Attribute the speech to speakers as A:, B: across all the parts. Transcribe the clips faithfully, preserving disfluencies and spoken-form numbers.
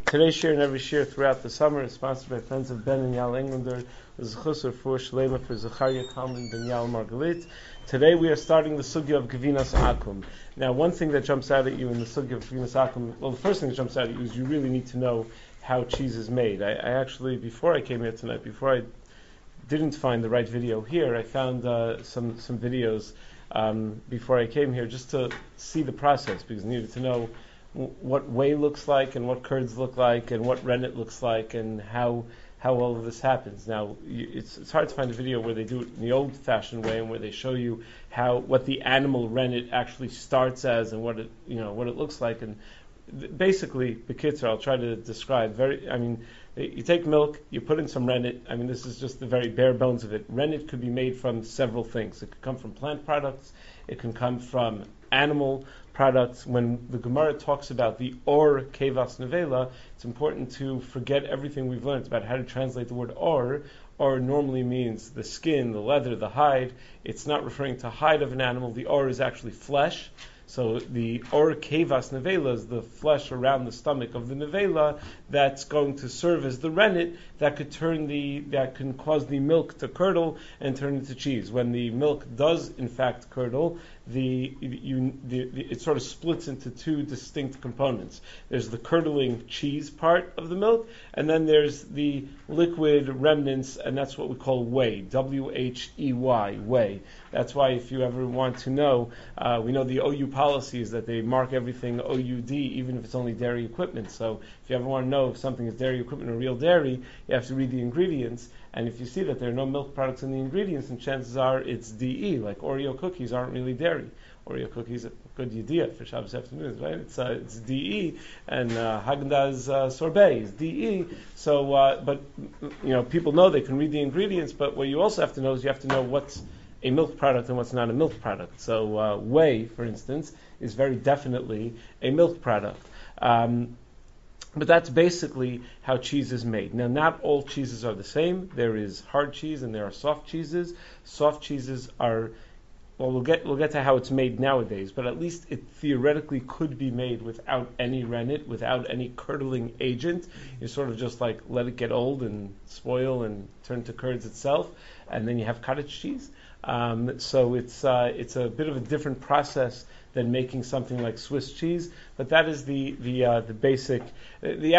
A: Today's share and every share throughout the summer is sponsored by friends of Ben and Yael Englander. This is Chusar for Shlema for Zachariah Kalman Ben Yael Margalit. Today we are starting the sugya of Gevinas Akum. Now, one thing that jumps out at you in the sugya of Gevinas Akum, well, the first thing that jumps out at you is you really need to know how cheese is made. I, I actually, before I came here tonight, before I didn't find the right video here, I found uh, some some videos um, before I came here just to see the process, because I needed to know what whey looks like and what curds look like and what rennet looks like and how how all of this happens. Now, you, it's it's hard to find a video where they do it in the old-fashioned way and where they show you how what the animal rennet actually starts as and what it you know what it looks like. And th- basically, Bekitzer, I'll try to describe. Very, I mean, you take milk, you put in some rennet. I mean, this is just the very bare bones of it. Rennet could be made from several things. It could come from plant products. It can come from animal products. When the Gemara talks about the or kevas nevela, it's important to forget everything we've learned about how to translate the word or. Or normally means the skin, the leather, the hide. It's not referring to hide of an animal. The or is actually flesh. So the or kevas nevela is the flesh around the stomach of the nevela that's going to serve as the rennet that could turn the that can cause the milk to curdle and turn into cheese. When the milk does in fact curdle, the, you, the, the it sort of splits into two distinct components. There's the curdling cheese part of the milk, and then there's the liquid remnants, and that's what we call whey. W H E Y, whey. That's why if you ever want to know, uh, we know the O U policy is that they mark everything O U D, even if it's only dairy equipment. So if you ever want to know if something is dairy equipment or real dairy, you have to read the ingredients. And if you see that there are no milk products in the ingredients, then chances are it's D E, like Oreo cookies aren't really dairy. Oreo cookies are a good idea for Shabbos afternoons, right? It's uh, it's D E, and uh, Haagen-Dazs uh, sorbet is D E. So, uh, but you know, people know they can read the ingredients. But what you also have to know is you have to know what's a milk product and what's not a milk product. So, uh, whey, for instance, is very definitely a milk product. Um, But that's basically how cheese is made. Now, not all cheeses are the same. There is hard cheese and there are soft cheeses. Soft cheeses are, well, we'll get we'll get to how it's made nowadays, but at least it theoretically could be made without any rennet, without any curdling agent. You sort of just like let it get old and spoil and turn to curds itself, and then you have cottage cheese. Um, so it's uh, it's a bit of a different process than making something like Swiss cheese, but that is the the uh, the basic. The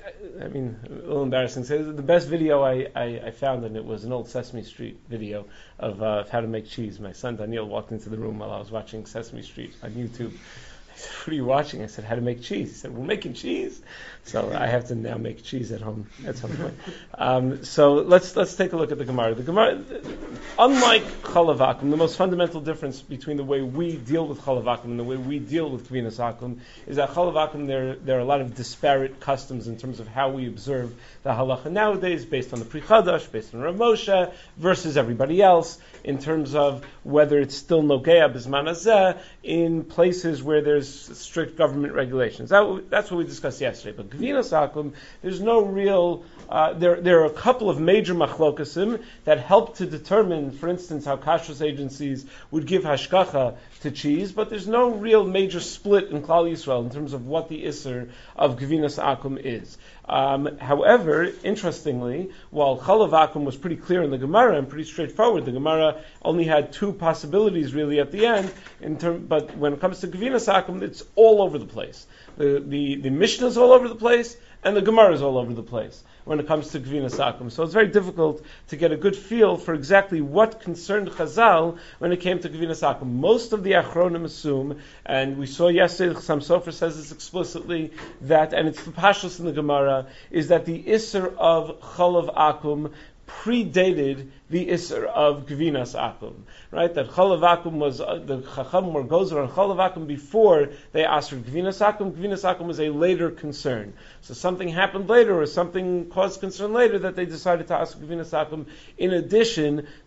A: I mean, a little embarrassing to say, the best video I, I, I found, and it was an old Sesame Street video of, uh, of how to make cheese. My son Daniel walked into the room while I was watching Sesame Street on YouTube. I said, "What are you watching?" I said, "How to make cheese." He said, "We're making cheese." So I have to now make cheese at home at some point. Um, so let's let's take a look at the Gemara. The Gemara, unlike Chalav Akum, the most fundamental difference between the way we deal with Chalav Akum and the way we deal with Gevinas Akum is that Chalav Akum, there there are a lot of disparate customs in terms of how we observe the halacha nowadays, based on the Pri Chadash, based on Rav Moshe, versus everybody else, in terms of whether it's still Nogea B'zman Hazeh in places where there's strict government regulations. That, that's what we discussed yesterday. But Gevinas Akum, there's no real, uh, there there are a couple of major machlokasim that help to determine, for instance, how kashrus agencies would give hashkacha to cheese, but there's no real major split in Klal Yisrael in terms of what the isser of Gevinas Akum is. Um, however, interestingly, while Chalav Akum was pretty clear in the Gemara and pretty straightforward, the Gemara only had two possibilities really at the end. In term, but when it comes to Gevinas Akum, it's all over the place. The the the Mishnah is all over the place, and the Gemara is all over the place when it comes to Gevinas Akum. So it's very difficult to get a good feel for exactly what concerned Chazal when it came to Gevinas Akum. Most of the Achronim assume, and we saw yesterday, Chassam Sofer says this explicitly, that, and it's the Pashtus in the Gemara, is that the Isser of Chalav Akum predated the Isser of Gevinas Akum, right? That Chalav Akum was, uh, the Chacham were gozer on Chalav Akum before they asked for Gevinas Akum. Gevinas Akum was a later concern. So something happened later, or something caused concern later, that they decided to ask Gevinas Akum in addition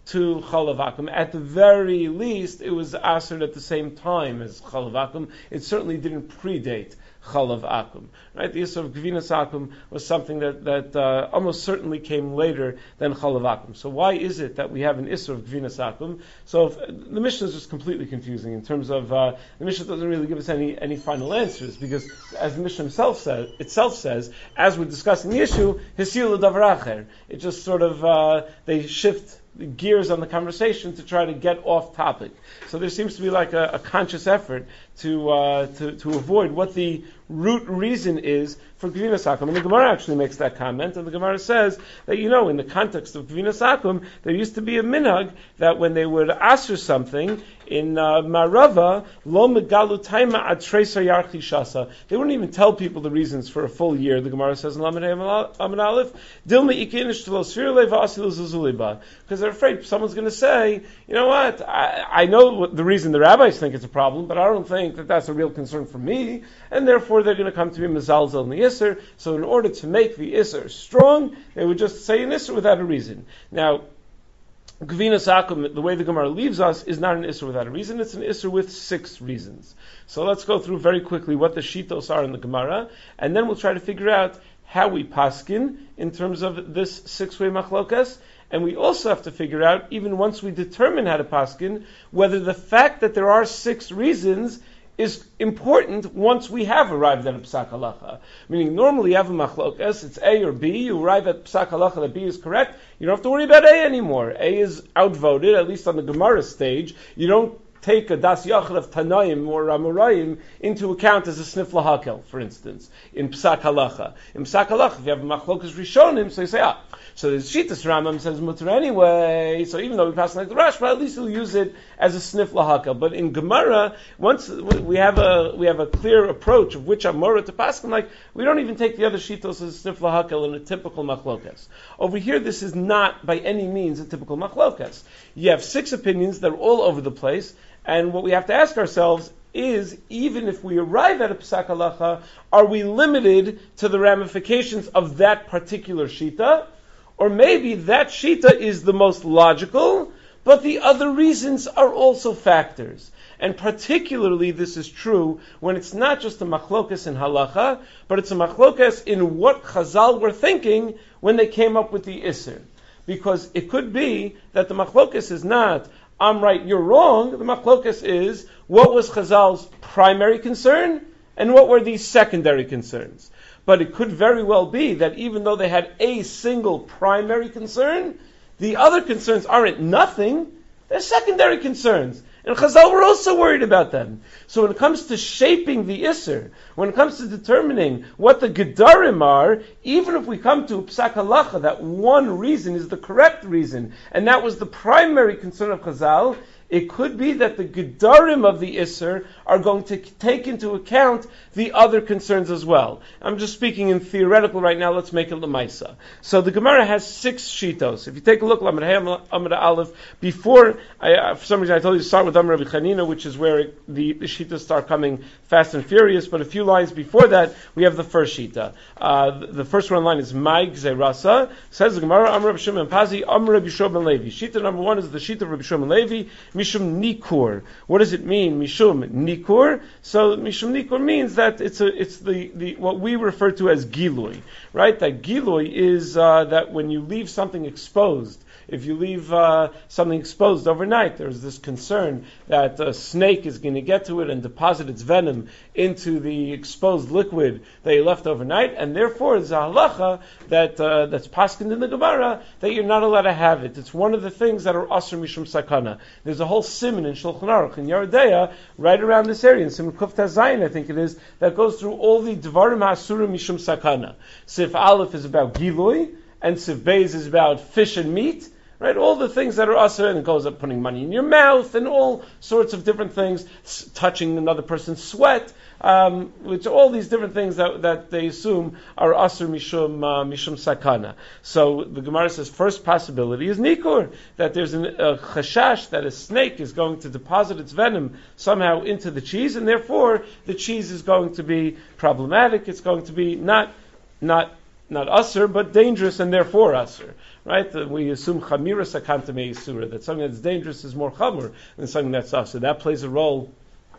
A: to chalav akum. At the very least, it was asr at the same time as chalav akum. It certainly didn't predate chalav akum. Right? The issur of gvinas akum was something that, that uh, almost certainly came later than chalav akum. So why is it that we have an issur of gvinas akum? So if, the Mishnah is just completely confusing in terms of, uh, the Mishnah doesn't really give us any, any final answers, because as the Mishnah himself says, itself says, as we're discussing the issue, hisil davar acher. It just sort of, uh, they shift the gears on the conversation to try to get off topic. So there seems to be like a, a conscious effort to, uh, to to avoid what the root reason is for Gvinas Akum. And the Gemara actually makes that comment, and the Gemara says that, you know, in the context of Gvinas Akum, there used to be a minhag that when they would answer something in uh, Marava, lo megalu taima ad treisa yarchi shasa. They wouldn't even tell people the reasons for a full year. The Gemara says in Lamed Amud Aleph, dilma ikinish telo sfirle va'asilu zuzuliba, because they're afraid someone's going to say, you know what, I, I know what the reason the rabbis think it's a problem, but I don't think that that's a real concern for me, and therefore they're going to come to be mezalzel in the Isser. So in order to make the Isser strong, they would just say an Isser without a reason. Now, Gvinas Akum, the way the Gemara leaves us, is not an Isser without a reason. It's an Isser with six reasons. So let's go through very quickly what the Shitos are in the Gemara, and then we'll try to figure out how we paskin in terms of this six-way machlokas. And we also have to figure out, even once we determine how to paskin, whether the fact that there are six reasons is important once we have arrived at a psak halacha. Meaning, normally you have a machlokas, it's A or B, you arrive at psak halacha that B is correct, you don't have to worry about A anymore. A is outvoted, at least on the Gemara stage. You don't take a das yachid of Tanaim or Amorayim into account as a snif lahakel, for instance, in psak halacha. In psak halacha, if you have a machlokas rishonim, so you say, ah, so the Shitas Rambam says mutter anyway, so even though we pass like the Rashba, at least we'll use it as a snif lahakel. But in Gemara, once we have a we have a clear approach of which Amora to pass, like, we don't even take the other Shitos as a snif lahakel in a typical machlokas. Over here, this is not by any means a typical machlokas. You have six opinions that are all over the place, and what we have to ask ourselves is, even if we arrive at a psak halacha, are we limited to the ramifications of that particular shita? Or maybe that shita is the most logical, but the other reasons are also factors. And particularly this is true when it's not just a machlokas in halacha, but it's a machlokas in what Chazal were thinking when they came up with the Isser. Because it could be that the machlokas is not, I'm right, you're wrong. The machlokas is, what was Chazal's primary concern, and what were these secondary concerns? But it could very well be that even though they had a single primary concern, the other concerns aren't nothing, they're secondary concerns. And Chazal were also worried about them. So when it comes to shaping the Isser, when it comes to determining what the Gedarim are, even if we come to Psak Halacha, that one reason is the correct reason, and that was the primary concern of Chazal, it could be that the Gedarim of the Isser are going to take into account the other concerns as well. I'm just speaking in theoretical right now, let's make it Lamaisa. So the Gemara has six Shitos. If you take a look, Lamed Hey Amud Aleph, before, I, for some reason I told you to start with Amar Rabbi Chanina, which is where it, the, the Shitos start coming fast and furious, but a few lines before that, we have the first Shita. Uh, the, the first one line is Mai Gzerasa, says the Gemara, Amar Rabbi Shimon Pazi, Amar Rabbi Shimon Levi. Shita number one is the Shita of Rabbi Shimon Levi, Mishum Nikur. What does it mean, Mishum Nikur? So Mishum Nikur means that it's a, it's the, the what we refer to as Gilui, right? That Gilui is uh, that when you leave something exposed, if you leave uh, something exposed overnight, there's this concern that a snake is going to get to it and deposit its venom into the exposed liquid that you left overnight, and therefore there's a halacha that uh, that's paskined in the Gemara that you're not allowed to have it. It's one of the things that are asr mishum sakana. There's a whole siman in Shulchan Aruch in Yeridea, right around this area, in Siman Kuf Tazayin, I think it is, that goes through all the dvarim ha'asurim mishum sakana. Sif Aleph is about gilui, and Sif Beis is about fish and meat. Right, all the things that are usher, and it goes up putting money in your mouth, and all sorts of different things, s- touching another person's sweat, um, which are all these different things that, that they assume are usher mishum uh, mishum sakana. So the Gemara says first possibility is nikur, that there's an, a chashash that a snake is going to deposit its venom somehow into the cheese, and therefore the cheese is going to be problematic. It's going to be not not not usr, but dangerous and therefore usr. Right? Uh, we assume chamira sakanta me'isura, that something that's dangerous is more chamur than something that's usr. That plays a role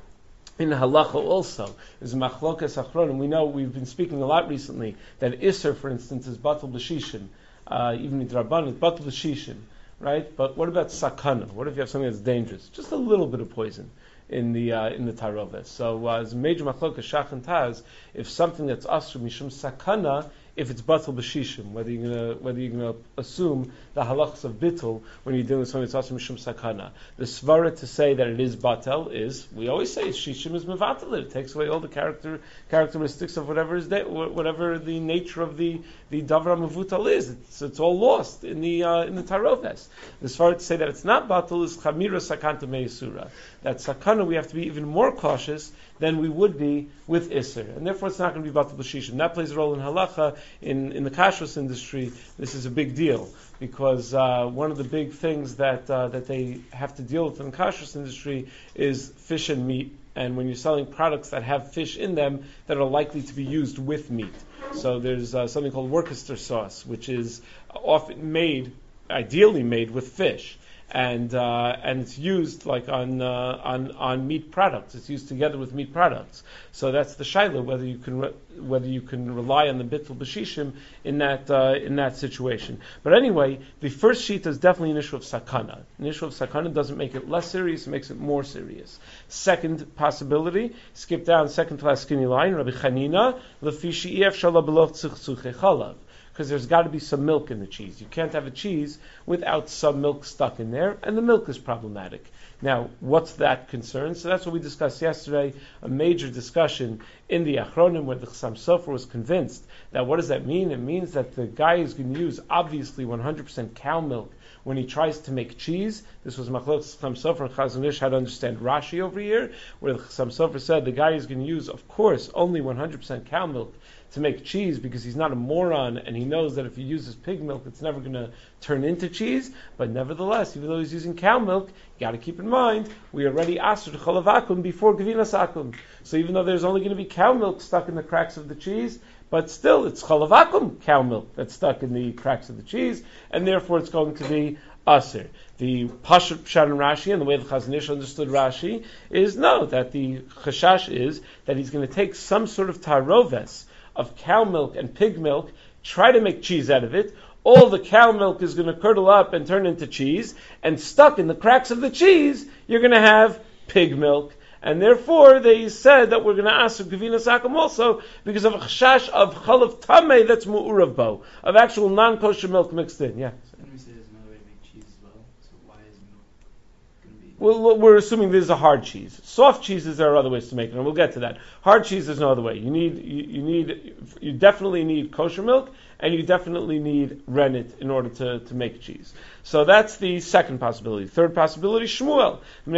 A: in halacha also. There's machlokas achronim. We know we've been speaking a lot recently that isser, for instance, is batal b'shishin. Uh, even midrabanan is batal b'shishin. Right? But what about sakana? What if you have something that's dangerous? Just a little bit of poison in the uh, in the taroves. So uh, as a major machlokas shach and taz, if something that's asr mishum sakana, if it's batal b'shishim, whether you're gonna whether you're gonna assume the halachas of bittul when you're dealing with something that's asr mishum sakana. The svara to say that it is batal is, we always say shishim is mevatel. It takes away all the character characteristics of whatever is de- whatever the nature of the the davra mevutal is. It's, it's all lost in the uh, in the taroves. The svara to say that it's not batal is chamira sakanta meisura. That sakana we have to be even more cautious than we would be with Isser. And therefore it's not going to be Batal B'Shishim. That plays a role in Halacha. In, in the kashrus industry, this is a big deal, because uh, one of the big things that uh, that they have to deal with in the kashrus industry is fish and meat. And when you're selling products that have fish in them that are likely to be used with meat. So there's uh, something called Worcester sauce, which is often made, ideally made with fish. And uh, and it's used like on uh, on on meat products. It's used together with meat products. So that's the shaila, whether you can re- whether you can rely on the bittul b'shishim in that uh, in that situation. But anyway, the first sheet is definitely an issue of sakana. An issue of sakana doesn't make it less serious; it makes it more serious. Second possibility, skip down second to last skinny line. Rabbi Chanina lefi she'ef shala beloch tzchuche chalav. Because there's got to be some milk in the cheese. You can't have a cheese without some milk stuck in there, and the milk is problematic. Now, what's that concern? So that's what we discussed yesterday, a major discussion in the Achronim, where the Chassam Sofer was convinced that what does that mean? It means that the guy is going to use, obviously, one hundred percent cow milk when he tries to make cheese. This was Machlokes Chassam Sofer and Chazon Ish had to understand Rashi over here, where the Chassam Sofer said the guy is going to use, of course, only one hundred percent cow milk to make cheese, because he's not a moron and he knows that if he uses pig milk it's never going to turn into cheese. But nevertheless, even though he's using cow milk, you got to keep in mind we already asur cholav akum before gavinas akum. So even though there's only going to be cow milk stuck in the cracks of the cheese, but still it's cholav akum, cow milk, that's stuck in the cracks of the cheese, and therefore it's going to be asur. The Pashut Pshat in Rashi, and the way the Chazon Ish understood Rashi, is no, that the chashash is that he's going to take some sort of taroves of cow milk and pig milk, try to make cheese out of it. All the cow milk is going to curdle up and turn into cheese, and stuck in the cracks of the cheese, you're going to have pig milk. And therefore, they said that we're going to ask for Gavinas Akum also, because of a chashash of chalav tameh that's mu'urav bo, of actual non-kosher milk mixed in. Yeah.
B: And we say there's another way to make cheese as well, so why is milk going to be...
A: Well, we're assuming this is a hard cheese. Soft cheeses, there are other ways to make it, and we'll get to that. Hard cheese, there's no other way. You need, you, you need, you definitely need kosher milk, and you definitely need rennet in order to, to make cheese. So that's the second possibility. Third possibility, Shmuel.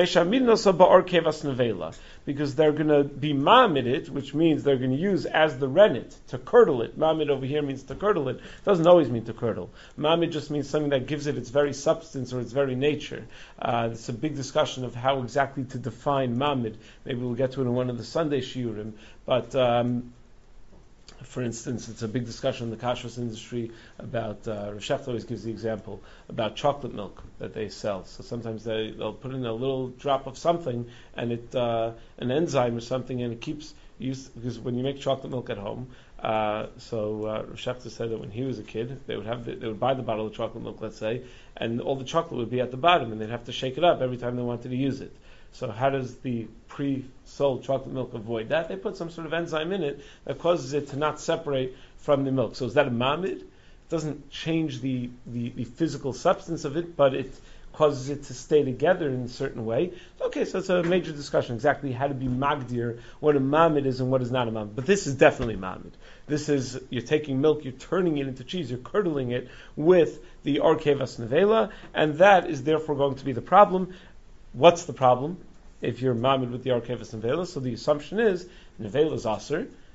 A: Because they're going to be ma'amid it, which means they're going to use as the rennet to curdle it. Ma'amid over here means to curdle it. It doesn't always mean to curdle. Ma'amid just means something that gives it its very substance or its very nature. Uh, it's a big discussion of how exactly to define ma'amid. Maybe we'll get to it in one of the Sunday shiurim. But... Um, For instance, it's a big discussion in the kashrus industry about, uh, Rav Shechter always gives the example about chocolate milk that they sell. So sometimes they, they'll put in a little drop of something, and it, uh, an enzyme or something, and it keeps use, because when you make chocolate milk at home, uh, so uh, Rav Shechter said that when he was a kid, they would have the, they would buy the bottle of chocolate milk, let's say, and all the chocolate would be at the bottom, and they'd have to shake it up every time they wanted to use it. So how does the pre-sold chocolate milk avoid that? They put some sort of enzyme in it that causes it to not separate from the milk. So is that a mamid? It doesn't change the, the, the physical substance of it, but it causes it to stay together in a certain way. Okay, so it's a major discussion exactly how to be magdir, what a mamid is and what is not a mamid. But this is definitely mamid. This is, you're taking milk, you're turning it into cheese, you're curdling it with the arkevas nevela, and that is therefore going to be the problem. What's the problem? If you're mamid with the arkevas nevela, so the assumption is nevela is aser,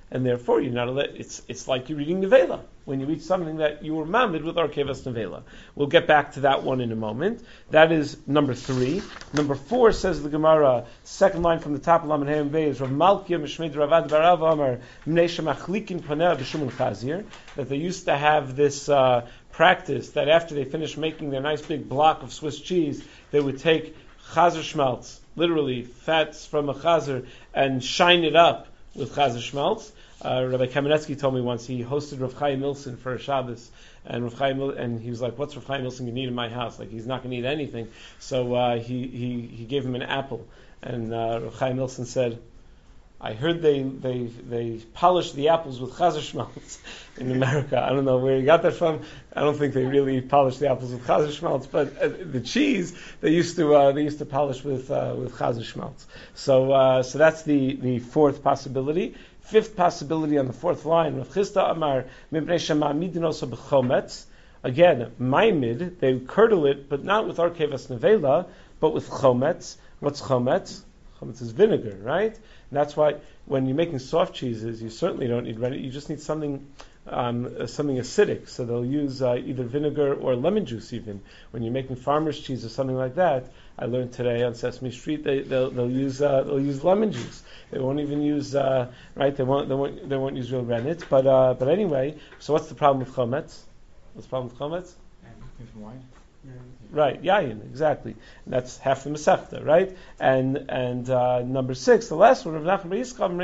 A: and therefore you're not allowed, it's it's like you're eating nevela when you eat something that you were mamid with arkevas nevela. We'll get back to that one in a moment. That is number three. Number four says the Gemara, second line from the top of Lamed Hey Bey is Rav Malkia Mishmid Ravad Barav Amar Mnei Shemachlikin Paneh B'Shumon Chazir, that they used to have this uh, practice that after they finished making their nice big block of Swiss cheese, they would take chazer schmaltz, literally fats from a chazer, and shine it up with chazer schmaltz. Uh, Rabbi Kamenetsky told me once he hosted Rav Chaim Milson for a Shabbos, and Rav Chaim Mil- and he was like, "What's Rav Chaim Milson going to eat in my house? Like he's not going to eat anything." So uh, he he he gave him an apple, and uh, Rav Chaim Milson said, "I heard they they they polish the apples with chazer schmaltz in America. I don't know where he got that from. I don't think they really polish the apples with chazer schmaltz, but uh, the cheese they used to uh, they used to polish with uh, with chazer schmaltz. So uh, so that's the the fourth possibility." Fifth possibility on the fourth line, Rav Chisda Amar Mipnei Shema'amidin also b'chometz. Again, maimid, they curdle it, but not with arkevas nevela, but with chometz. What's chometz? Chometz is vinegar, right? And that's why when you're making soft cheeses, you certainly don't need ready. You just need something, um, something acidic. So they'll use uh, either vinegar or lemon juice. Even when you're making farmer's cheese or something like that, I learned today on Sesame Street they, they'll, they'll use uh, they'll use lemon juice. They won't even use uh, right. They won't they won't they won't use real rennet. But uh, but anyway, so what's the problem with chometz? What's the problem with chometz?
B: Wine.
A: Right, yayin, exactly. And that's half the Masechta, right? And and uh, number six, the last one, Rav Nachman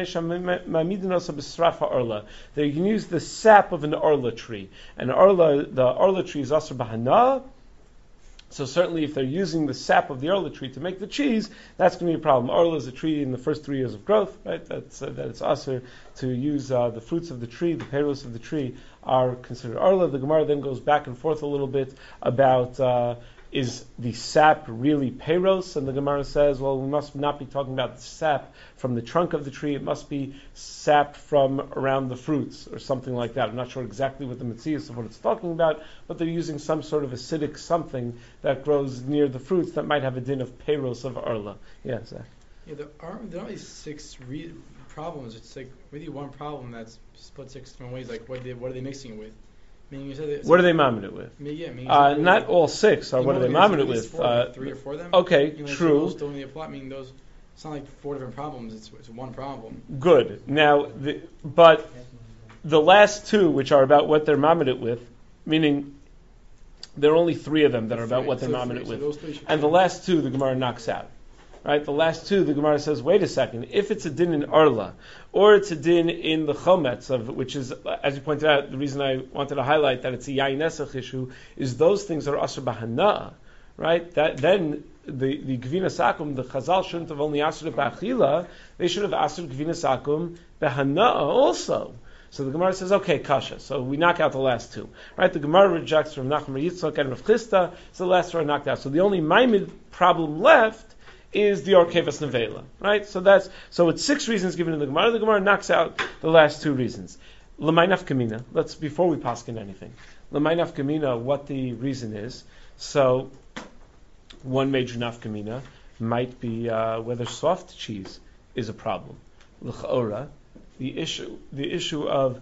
A: Orla. They can use the sap of an orla tree. And orla, the orla tree is asur b'hana. So certainly if they're using the sap of the orla tree to make the cheese, that's going to be a problem. Orla is a tree in the first three years of growth, right? That's uh, that it's asur to use uh, the fruits of the tree, the peros of the tree are considered orla. The Gemara then goes back and forth a little bit about uh, is the sap really peros? And the Gemara says, well, we must not be talking about the sap from the trunk of the tree. It must be sap from around the fruits or something like that. I'm not sure exactly what the metzius of what it's talking about, but they're using some sort of acidic something that grows near the fruits that might have a din of peros of arla. Yeah, Zach.
B: Yeah, there are there are these six re- problems. It's like really one problem that's split six different ways. Like what they, what are they mixing it with? Meaning you said that
A: what are they mamming it with?
B: I mean, yeah, I mean,
A: uh, not all six. Or what are they mamming it with?
B: Four,
A: uh,
B: like three or four of them.
A: Okay,
B: you know,
A: true.
B: Those don't really apply. I mean, those. It's not like four different problems. It's it's one problem.
A: Good. Now, the, but the last two, which are about what they're mamming it with, meaning there are only three of them that are about what they're
B: so
A: mamming it
B: so
A: with, and the last two the Gemara knocks out. Right, the last two, the Gemara says, wait a second, if it's a din in Arla, or it's a din in the Chometz, of which is, as you pointed out, the reason I wanted to highlight that it's a Yain Nesach issue, is those things are Asr Bahana, right? That then the, the Gvina Sakum, the Chazal shouldn't have only Asr Ba'achila, they should have Asr Gvina Sakum Bahana also. So the Gemara says, okay, kasha. So we knock out the last two. Right? The Gemara rejects from Nachman Yitzchak and Rav Chisda, so the last two are knocked out. So the only Maimid problem left is the Orkevas Nevela, right? So that's so it's six reasons given in the Gemara. The Gemara knocks out the last two reasons. L'may nafkamina. Let's before we paskin anything. L'may nafkamina, what the reason is. So one major nafkamina might be uh, whether soft cheese is a problem. L'chaora, the issue the issue of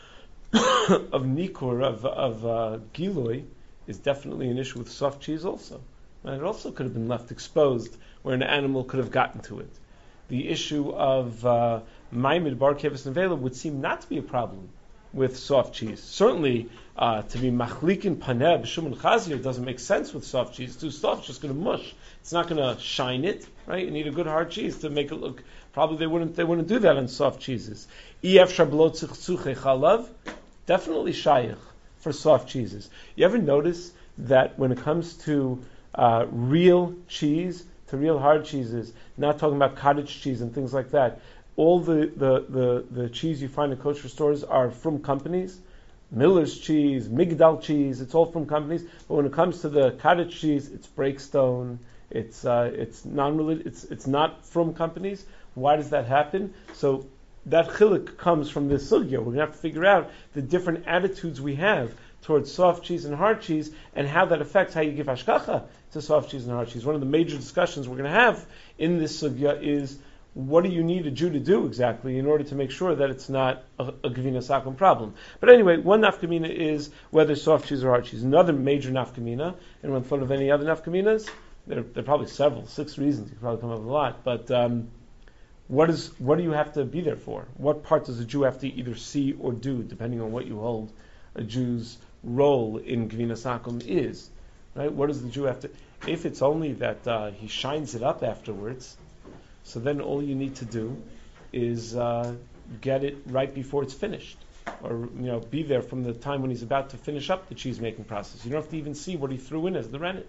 A: of nikur of of uh, giloi is definitely an issue with soft cheese also. And it also could have been left exposed where an animal could have gotten to it. The issue of uh, Maimid Bar Kevis Nevela would seem not to be a problem with soft cheese. Certainly, uh, to be Machlikin Paneh B'Shumon Chazir doesn't make sense with soft cheese. It's too soft, it's just going to mush. It's not going to shine it, right? You need a good hard cheese to make it look. Probably they wouldn't they wouldn't do that on soft cheeses. Ef Shablot Tzchuche Chalav, definitely Shayach for soft cheeses. You ever notice that when it comes to uh, real cheese, to real hard cheeses, not talking about cottage cheese and things like that, all the, the, the, the cheese you find in kosher stores are from companies. Miller's cheese, Migdal cheese, it's all from companies. But when it comes to the cottage cheese, it's Breakstone, it's uh, it's non it's it's not from companies. Why does that happen? So that chiluk comes from this sugya. We're going to have to figure out the different attitudes we have towards soft cheese and hard cheese, and how that affects how you give hashkacha to soft cheese and hard cheese. One of the major discussions we're going to have in this sugya is what do you need a Jew to do exactly in order to make sure that it's not a, a Gevinas Akum problem? But anyway, one nafkamina is whether soft cheese or hard cheese. Another major nafkamina, anyone thought of any other nafkaminas? There, there are probably several, six reasons. You could probably come up with a lot. But um, what is what do you have to be there for? What part does a Jew have to either see or do, depending on what you hold a Jew's role in Gevinas Akum is? Right? What does the Jew have to... If it's only that uh, he shines it up afterwards, so then all you need to do is uh, get it right before it's finished, or you know, be there from the time when he's about to finish up the cheese making process. You don't have to even see what he threw in as the rennet.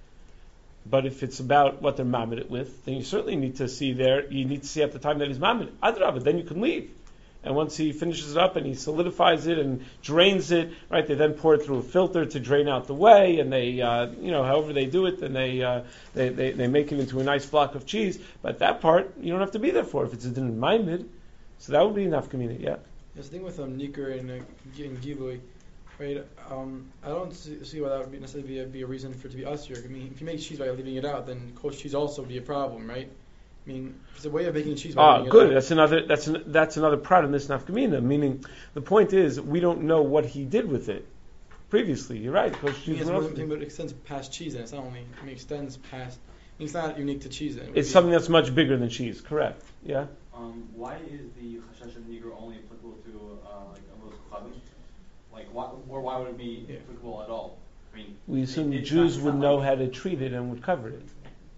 A: But if it's about what they're mamid it with, then you certainly need to see there. You need to see at the time that he's mamid it. Adrabah, then you can leave. And once he finishes it up and he solidifies it and drains it, right, they then pour it through a filter to drain out the whey, and they, uh, you know, however they do it, then they, uh, they, they they make it into a nice block of cheese. But that part, you don't have to be there for if it's a din ma'amid. So that would be enough community, yeah.
B: Yes, the thing with um, Nicker and, uh, and Gilui, right, um, I don't see, see why that would be necessarily be a, be a reason for it to be usher. I mean, if you make cheese by leaving it out, then kosher cheese also would be a problem, right? I mean, it's a way of making cheese.
A: Ah, good. That's another. That's an, that's another part in this nafkamina. Meaning, the point is, we don't know what he did with it previously. You're right. Because
B: I mean, it's something, but it extends past cheese, and it's not only. I mean, it extends past. I mean, it's not unique to cheese. Then. It
A: it's something that's much bigger than cheese. Correct. Yeah.
C: Um, why is the chashash of Negro only applicable to uh, like Amos Kuchavim? Like, why, or why would it be yeah. applicable at all? I mean,
A: we assume
C: it,
A: the Jews
C: not,
A: would know
C: like,
A: how to treat it and would cover it.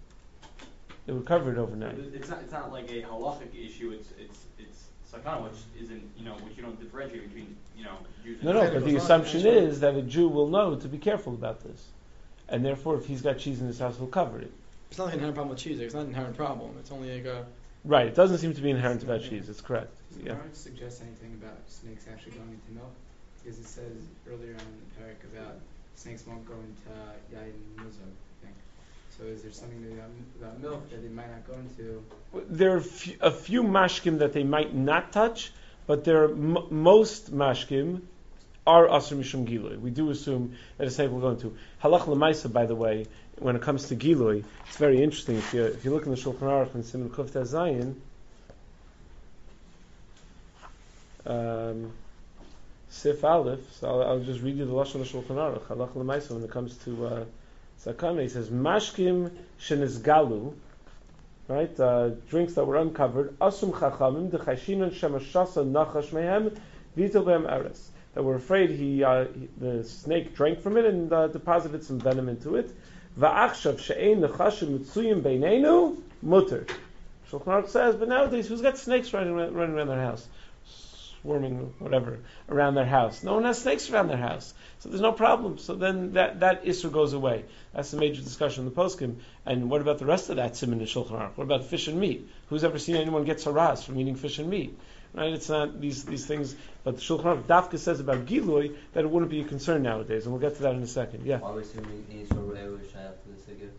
A: They would cover it overnight.
C: It's not. It's not like a halachic issue. It's it's it's sakana, which isn't you know which you don't differentiate between you know Jews.
A: No,
C: and
A: no. But the assumption is that a Jew will know to be careful about this, and therefore, if he's got cheese in his house, he'll cover it.
B: It's not like an inherent problem with cheese. It's not an inherent problem. It's only like a
A: right. It doesn't seem to be inherent about cheese. It's correct.
D: Does
A: yeah.
D: Gemara suggest anything about snakes actually going into milk? Because it says earlier on in the parak about snakes won't go into yayin muzog. So is there something about milk that they might not go into?
A: There are f- a few mashkim that they might not touch, but there are m- most mashkim are asur mishum gilui. We do assume that a snake will go into. Halach l'maisa, by the way, when it comes to gilui, it's very interesting. If you if you look in the Shulchan Aruch and Siman Kuf Zayin, um, Sif Aleph. So I'll, I'll just read you the lashon of Shulchan Aruch. Halach l'maisa when it comes to uh, Sakana, he says, Mashkim shenizgalu, right, uh, drinks that were uncovered, Asum chachamim, dechashinan shemashasa nachash mehem, vital behem eres. That were afraid he, uh, he, the snake drank from it and uh, deposited some venom into it. Va'achshav she'ein nechashim mitzuyim beinenu, mutter. Shulchan Aruch says, but nowadays, who's got snakes running, running around their house? Swarming, whatever, around their house. No one has snakes around their house. So there's no problem. So then that, that issur goes away. That's the major discussion in the poskim. And what about the rest of that siman in Shulchan Aruch? What about fish and meat? Who's ever seen anyone get saras from eating fish and meat? Right? It's not these these things. But the Shulchan Aruch Dafka says about Gilui that it wouldn't be a concern nowadays. And we'll get to that in a second. Yeah.
E: Are we assuming Yisrael was shayach to the sugya?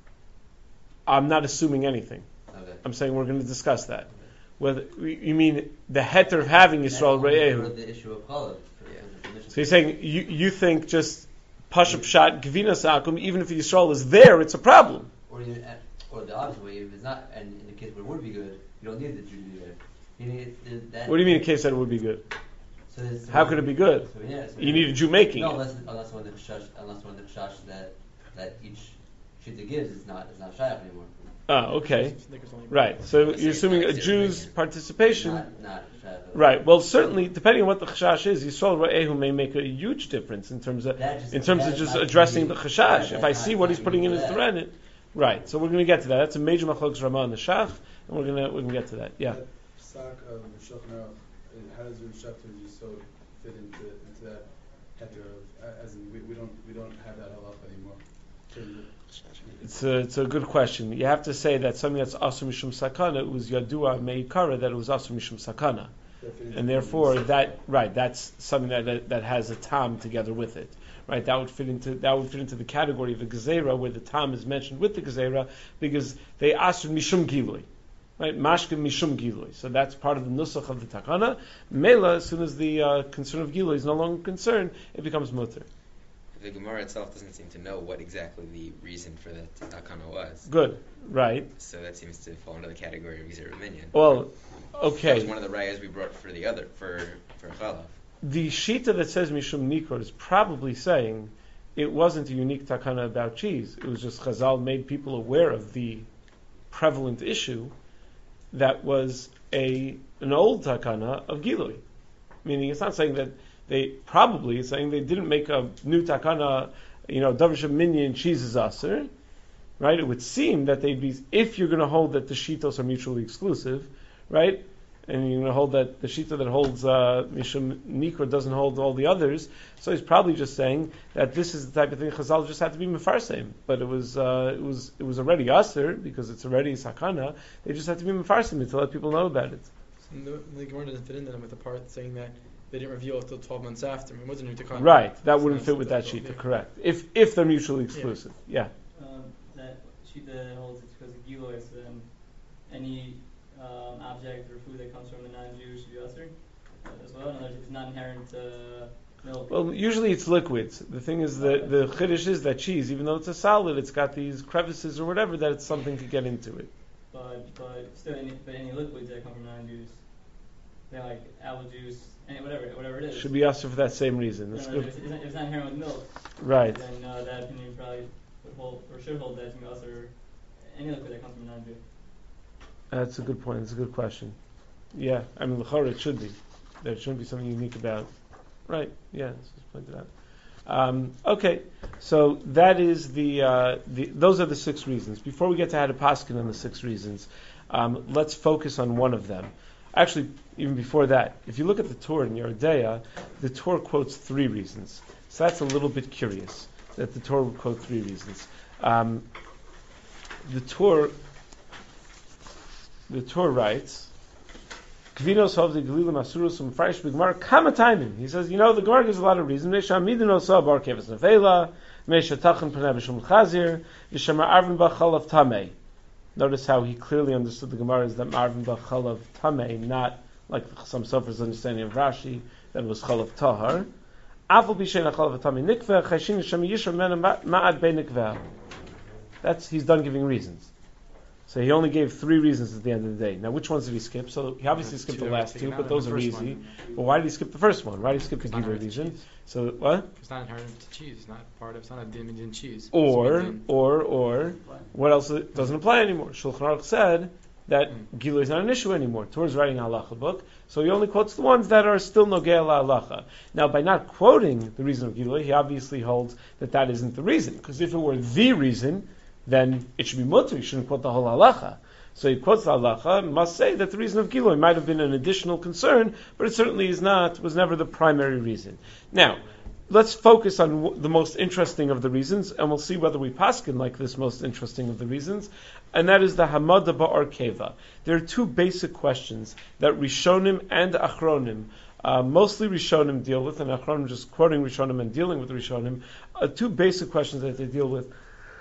A: I'm not assuming anything.
E: Okay.
A: I'm saying we're going to discuss that. Whether you mean the heter of having Yisrael Re'ehu.
E: The issue of cholad.
A: So you're saying you, you think just Pashup Pshat Gevinas Akum, even if Yisrael is there, it's a problem.
E: Or even, or the opposite way, if it's not, and in the case where it would be good, you don't need the Jew to be there. You need it, that,
A: what do you mean a case that it would be good?
E: So
A: how could it be good?
E: So yeah, so
A: you need a Jew making
E: no,
A: it.
E: unless unless one of the chash, unless one of the chash that that each shita gives is not is not shayach anymore.
A: Ah, okay. Right. So you're assuming a Jew's participation.
E: Not, not
A: right. Well, certainly, depending on what the chashash is, Yisrael Ra'ehu may make a huge difference in terms of
E: just,
A: in terms of just addressing the chashash. If I see what he's putting in his Durenet, right. So we're going to get to that. That's a major machlokes Ramah and the Shach, and we're going to we're going to get to that. Yeah.
F: Psak of Shulchan Aruch, how does the Shachar Yisod fit into into that heter of as in we, we don't we don't have that halach anymore.
A: It's a, it's a good question. You have to say that something that's asur mishum sakana, it was yadua meikara that it was asur mishum sakana, and therefore that right that's something that, that that has a tam together with it. Right, that would fit into that would fit into the category of the gezerah where the tam is mentioned with the gezerah because they asur mishum gilui, right? Mashkim mishum gilui. So that's part of the nusach of the takana. Mela, as soon as the uh, concern of gilui is no longer concerned, it becomes mutter.
G: the Gemara itself doesn't seem to know what exactly the reason for that takana was.
A: Good, right.
G: So that seems to fall into the category of Gzera Minyan.
A: Well,
G: That
A: okay.
G: was one of the rayas we brought for the other, for, for Chalav.
A: The Shita that says Mishum Nikor is probably saying it wasn't a unique takana about cheese. It was just Chazal made people aware of the prevalent issue that was a an old takana of Gilui. Meaning it's not saying that they probably, it's saying they didn't make a new takana, you know, Davish Minyan cheese is aser, right? It would seem that they'd be, if you're going to hold that the Shitos are mutually exclusive, right? And you're going to hold that the Shita that holds uh, Mishum Nikor doesn't hold all the others, so he's probably just saying that this is the type of thing Chazal just had to be mefarsim, but it was uh, it was it was already aser because it's already sakana. They just had to be mefarsim to let people know about it.
B: So the, the Gemara doesn't fit in then with the part saying that they didn't reveal it until twelve months after. I mean, it wasn't new to
A: Right, that
B: so
A: wouldn't fit with that Shita, correct. If if they're mutually exclusive, yeah.
H: Um, that Shita holds it's because of Gilo, it's um, any um, object or food that comes from a non-Jew should be usher uh, as well. In other words, if it's not inherent to milk.
A: Well, usually it's liquids. The thing is, the the chiddush is that cheese, even though it's a solid, it's got these crevices or whatever, that it's something to get into it.
H: But but still, any, but any liquids that come from non-Jews, they're like apple juice, any whatever whatever it is.
A: Should be usher for that same reason.
H: No,
A: That's
H: no,
A: good.
H: if, it's, if it's not inherent with milk,
A: Right.
H: then uh, that opinion probably would hold or should hold that to be usher any liquid that comes from non-Jew.
A: That's a good point. That's a good question. Yeah, I mean, l'chora it should be. There shouldn't be something unique about. Right. Yeah, this was pointed out. Um, okay, so that is the, uh, the. Those are the six reasons. Before we get to how to paskin on the six reasons, um, let's focus on one of them. Actually, even before that, if you look at the Torah in Yeridea, the Torah quotes three reasons. So that's a little bit curious that the Torah would quote three reasons. Um, the Torah. The Torah writes, "Kvinos of the Galilim Asurus um Freish B'Gemara Kama Timim." He says, you know, the Gemara gives a lot of reasons. Meisha Midin Osa Bar Kevas Nevela, Meisha Tachan Pnei B'Shum Chazir, V'Shema Arvin B'Chalav Tamei. Notice how he clearly understood the Gemara is that Arvin B'Chalav Tamei, not like some Sofer's understanding of Rashi that it was Chalav Tahar. Afal B'Shein Chalav Tamei Nikveh Chashin Shem Yishar Mena Ma'ad Bei Nikveh. That's he's done giving reasons. So he only gave three reasons at the end of the day. Now, which ones did he skip? So he obviously skipped the last two, but those are easy. But why did he skip the first one? Why did he skip the Gibber reason? So what?
B: It's not inherent to cheese. It's not part of. It's not a din in cheese.
A: Or, or, or, what else doesn't apply anymore? Shulchan Aruch said that mm. Gilui is not an issue anymore. Torah's writing a halacha book, so he only quotes the ones that are still nogei la halacha. Now, by not quoting the reason of Gilui, he obviously holds that that isn't the reason. Because if it were the reason, then it should be mutter. You shouldn't quote the whole halacha. So he quotes the halacha and must say that the reason of Gilui might have been an additional concern, but it certainly is not, was never the primary reason. Now, let's focus on w- the most interesting of the reasons, and we'll see whether we paskin like this most interesting of the reasons, and that is the Hamada Ba'ar Keva. There are two basic questions that Rishonim and Achronim, uh, mostly Rishonim deal with, and Achronim just quoting Rishonim and dealing with Rishonim, uh, two basic questions that they deal with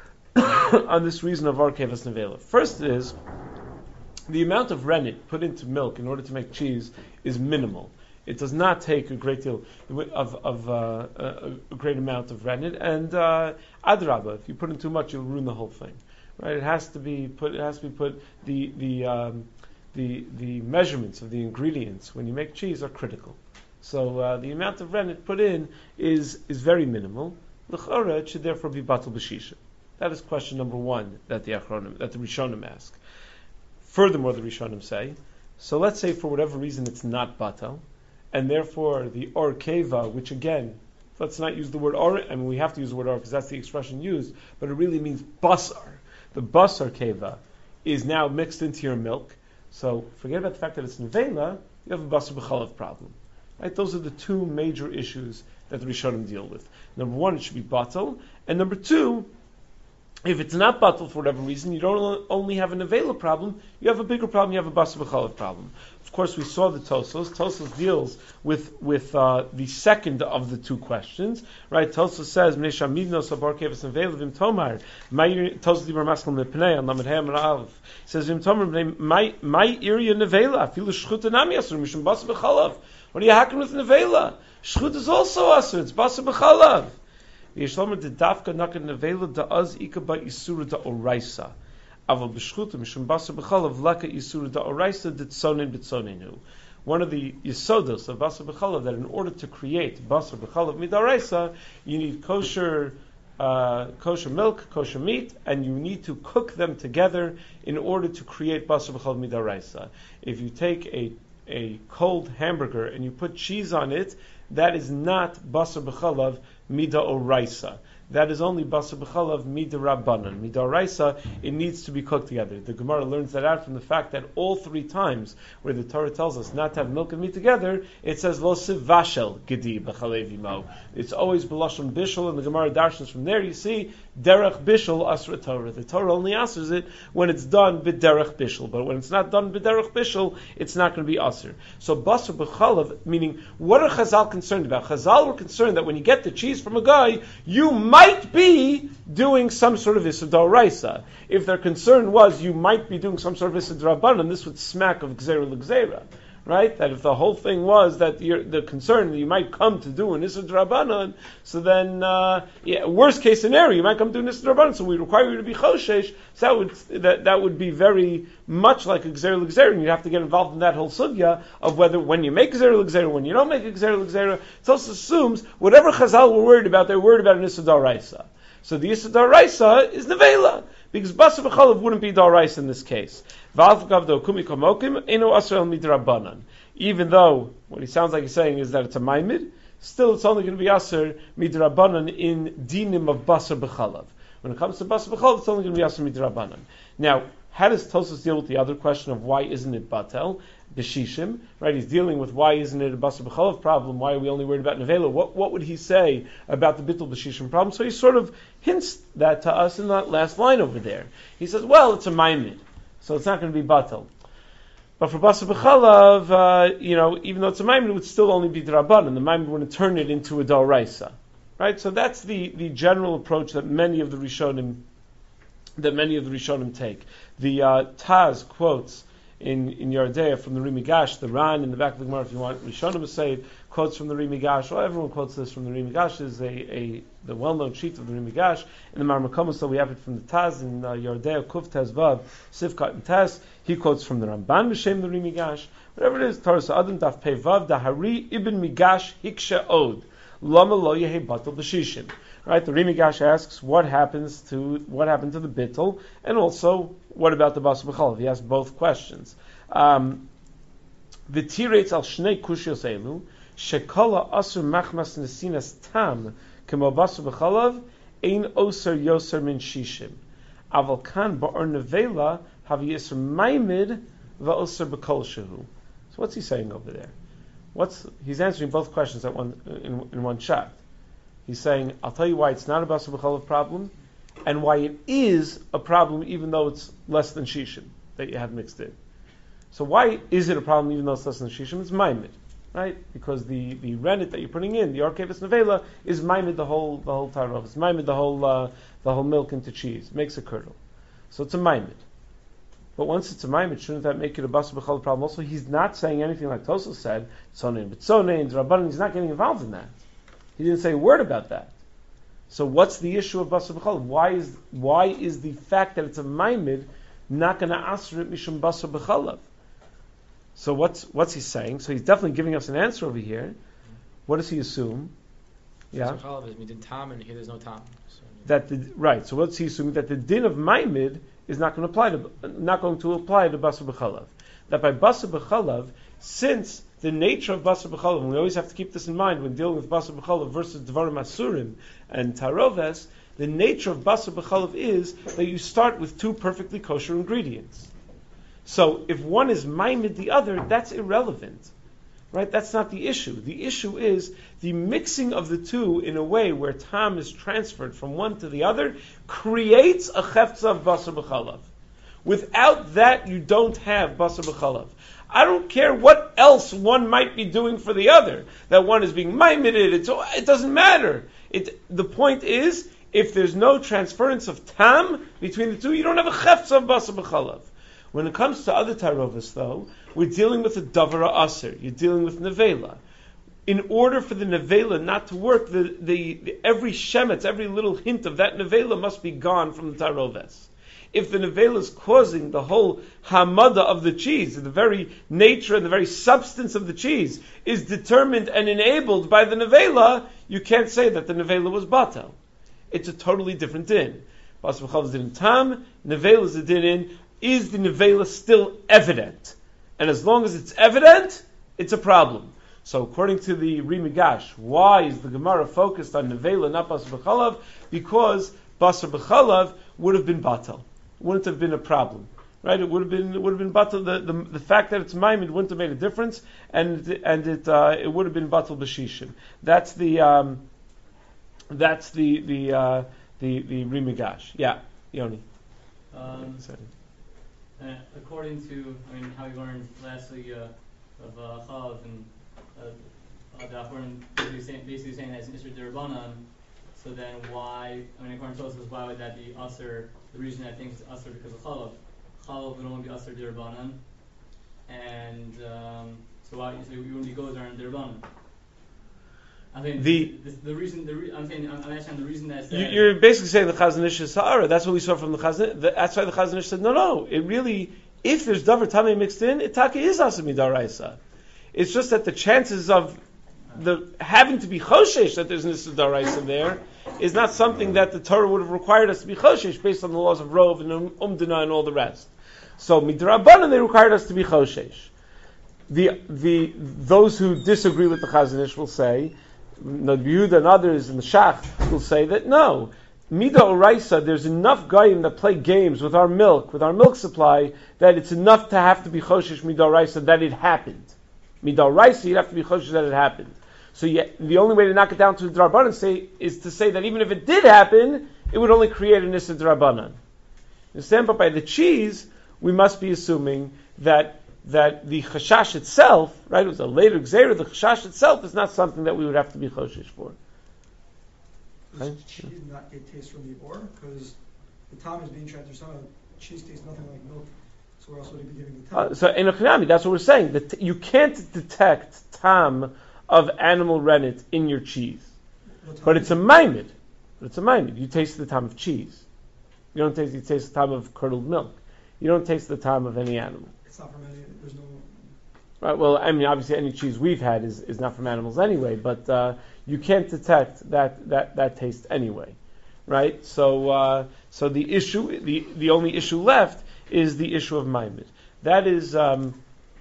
A: on this reason of Arkevas Nevela. First is, the amount of rennet put into milk in order to make cheese is minimal. It does not take a great deal of, of uh, a, a great amount of rennet, and uh, adrabah, if you put in too much, you'll ruin the whole thing. Right? It has to be put. It has to be put. The the um, the the measurements of the ingredients when you make cheese are critical. So uh, the amount of rennet put in is is very minimal. L'chora, it should therefore be batal b'shisha. That is question number one that the Achronim, that the Rishonim ask. Furthermore, the Rishonim say, so let's say for whatever reason it's not batal, and therefore the or keva, which again, let's not use the word or, I mean we have to use the word or because that's the expression used, but it really means basar. The basar keva is now mixed into your milk. So forget about the fact that it's nevela, you have a basar b'chalav problem. Right? Those are the two major issues that the Rishonim deal with. Number one, it should be batal, and number two, if it's not batal for whatever reason, you don't only have an nevela problem, you have a bigger problem, you have a basar b'chalav problem. Of course, we saw the Tosos. Tosos deals with with uh, the second of the two questions, right? Tosos says, "Mnei shamidnos abar kevas nevela v'im tomar." Tosos dibar maskal mepnei on lamed hem rav. Says v'im tomar my my area nevela afilu shchut anami asur mishum basar b'chalav. What are you hacking with nevela? Shchut is also asur. It's basar b'chalav. Yeshlomer de dafka nakan nevela da az ikaba isura da oraisa. Aval b'shchuta mishum basar b'chalav laka isura da oraisa dit sonin b'tsoninu. One of the yisodos of basar b'chalav, that in order to create basar b'chalav midaraisa, you need kosher uh, kosher milk, kosher meat, and you need to cook them together in order to create basar b'chalav midaraisa. If you take a a cold hamburger and you put cheese on it, that is not basar b'chalav midaoraisa. That is only basar b'chalav midarabanan. Midaraisa, it needs to be cooked together. The Gemara learns that out from the fact that all three times where the Torah tells us not to have milk and meat together, it says lo sivashel gedi b'chalev imo. It's always b'lashon bishul, and the Gemara darshans from there. You see derech bishul asra Torah. The Torah only asers it when it's done b'derech bishul, but when it's not done b'derech bishul, it's not going to be aser. So basar b'chalav, meaning what are Chazal concerned about? Chazal were concerned that when you get the cheese from a guy, you might be doing some sort of Issa D'Oraisa. If their concern was you might be doing some sort of Issa D'Rabbanan, this would smack of Gzera L'Gzera, right? That if the whole thing was that you're, the concern that you might come to do an Issa D'Rabbanan, so then, uh, yeah, worst case scenario, you might come to an Issa D'Rabbanan, so we require you to be Choshesh, so that would, that, that would be very much like a Gzera L'Gzera, and you'd have to get involved in that whole sugya of whether when you make Gzera L'Gzera, when you don't make a Gzera L'Gzera. It also assumes whatever Chazal were worried about, they were worried about an Issa D'Oraisa. So the Issa D'Oraisa is Nevela, because Basar B'chalav wouldn't be D'Oraisa in this case. Even though what he sounds like he's saying is that it's a Maimid, still it's only going to be Aser Midrabanan in Dinim of Basar B'chalav. When it comes to Basar B'chalav, it's only going to be Aser Midrabanan. Now, how does Tosfos deal with the other question of why isn't it Batel? B'shishim, right? He's dealing with why isn't it a Basar B'chalav problem? Why are we only worried about Nevela? What what would he say about the Bittul B'shishim problem? So he sort of hints that to us in that last line over there. He says, well, it's a Maimid, so it's not going to be Batel. But for Basar B'chalav, uh, you know, even though it's a Maimid, it would still only be D'Rabban, and the Maimid wouldn't turn it into a D'Oraisa. Right? So that's the, the general approach that many of the Rishonim that many of the Rishonim take. The uh, Taz quotes in in Yardea from the Rimigash, the Ran in the back of the Gemara, if you want Rishonim to say it, quotes from the Rimigash. Well, everyone quotes this from the Rimigash. Is a, a the well-known sheet of the Rimigash. In the Marmakomus, so we have it from the Taz in uh, Yardea Kuf Tez Vav Sivkat and Tez. He quotes from the Ramban B'Shem the Rimigash. Whatever it is, Torah Adam Daf Pei Vav Dahari Ibn Migash Hiksha Od Lama Lo Yehe Batel B'Shishim. Right, the Rimigash asks what happens to what happened to the bittul, and also what about the Basar B'chalav? He asks both questions. Um, the Tiretz al Shnei Kushios Elu Shekola Asur Machmas Nesinas Tam Kemo Basar B'chalav Ein Oser Yoser Min Shishim Aval Kan Ba'or Nevela Havi Yisr Maimid VaOser B'Kol Shehu. So what's he saying over there? What's he's answering both questions at one in, in one shot. He's saying, I'll tell you why it's not a Basar B'chalav problem, and why it is a problem even though it's less than Shishim that you have mixed in. So why is it a problem even though it's less than Shishim? It's Maimid, right? Because the, the rennet that you're putting in, the Arkevis Nevela, is Maimid the whole the whole Tarov. It's Maimid the whole uh, the whole milk into cheese. It makes a curdle. So it's a Maimid. But once it's a Maimid, shouldn't that make it a Basar B'chalav problem? Also, he's not saying anything like Tosfos said, Tzonein B'Tzonein, D'Rabbanan. He's not getting involved in that. He didn't say a word about that. So what's the issue of Basar B'chalav? Why is why is the fact that it's a Maimid not going to answer it mishum Basar B'chalav? So what's what's he saying? So he's definitely giving us an answer over here. What does he assume? Yeah.
B: Basar B'chalav is means tam, and here there's no tam. So,
A: that the, right. So what's he assuming? That the din of Maimid is not going to apply to not going to apply to Basar B'chalav. That by Basar B'chalav, since the nature of Basar B'chalav, and we always have to keep this in mind when dealing with Basar B'chalav versus Dvarim Asurim and Taroves, the nature of Basar B'chalav is that you start with two perfectly kosher ingredients. So if one is Maimid the other, that's irrelevant. Right? That's not the issue. The issue is the mixing of the two in a way where Tam is transferred from one to the other creates a Chefza of Basar B'chalav. Without that, you don't have Basar B'chalav. I don't care what else one might be doing for the other. That one is being maimitted. It's, it doesn't matter. It, the point is, if there's no transference of tam between the two, you don't have a chefza of Basar B'chalav. When it comes to other tarovis, though, we're dealing with a davara aser. You're dealing with nevela. in order for the nevela not to work, the, the, the every shemetz, every little hint of that nevela must be gone from the taroves. If the nevela is causing the whole hamada of the cheese, the very nature and the very substance of the cheese is determined and enabled by the nevela, you can't say that the nevela was batel. It's a totally different din. Bas b'chalav is din tam, nevela is a din in. Is the nevela still evident? And as long as it's evident, it's a problem. So according to the Rimigash, why is the Gemara focused on nevela, not basar b'chalav? Because basar b'chalav would have been batel. Wouldn't have been a problem, right? It would have been it would have been batel. The, the the fact that it's maimed wouldn't have made a difference, and and it uh, it would have been batel b'shishim. That's the um, that's the the uh, the the Rimigash. Yeah, Yoni.
H: Um, uh, according to, I mean, how we learned lastly uh, of uh, Chalav and uh, the Achronim basically saying, basically saying that it's Isser D'Rabbanan. So then why? I mean, according to us, why would that be Usser? The reason I think it's Usser because of Chalav. Chalav would only be Usser D'Rabbanan, and um, so why? So you wouldn't be Gozer and D'Rabbanan. I think
A: the
H: the, the reason the re, I'm saying I'm, I'm asking the reason that said,
A: you're basically saying the Chazon Ish is Sa'ara. That's what we saw from the Chazon. That's why the Chazon Ish said no, no. It really, if there's Davar Tamei mixed in, it taka is Asa Midaraisa. It's just that the chances of the having to be Choshesh that there's Nisa Daraisa there is not something that the Torah would have required us to be Choshesh based on the laws of Rov and um, Umdana and all the rest. So Midrabanan they required us to be Choshesh. The the those who disagree with the Chazon Ish will say. The Yehuda and others in the Shach will say that no, Mida Oraisa, there's enough goyim that play games with our milk, with our milk supply, that it's enough to have to be Choshesh Mida Oraisa that it happened. Mida Oraisa, you'd have to be Choshesh that it happened. So you, the only way to knock it down to the D'Rabbanan say is to say that even if it did happen, it would only create an Issa D'Rabbanan. Understand? But by the cheese, we must be assuming that that the chashash itself, right, it was a later gzeira, the chashash itself is not something that we would have to be choshesh for.
I: Does
A: Right?
I: cheese not get taste from the ore? Because the tam is being transferred somehow. Cheese tastes nothing like milk. So where else would he be giving the tam?
A: Uh, so in Echinami, that's what we're saying. That you can't detect tam of animal rennet in your cheese.
I: No tam
A: But it's a maimed. But it's a maimed. You taste the tam of cheese. You don't taste, you taste the tam of curdled milk. You don't taste the tam of any animal.
I: It's not from any, there's no...
A: Right, well, I mean, obviously any cheese we've had is, is not from animals anyway, but uh, you can't detect that, that, that taste anyway, right? So uh, so the issue, the, the only issue left is the issue of maimed. That is um,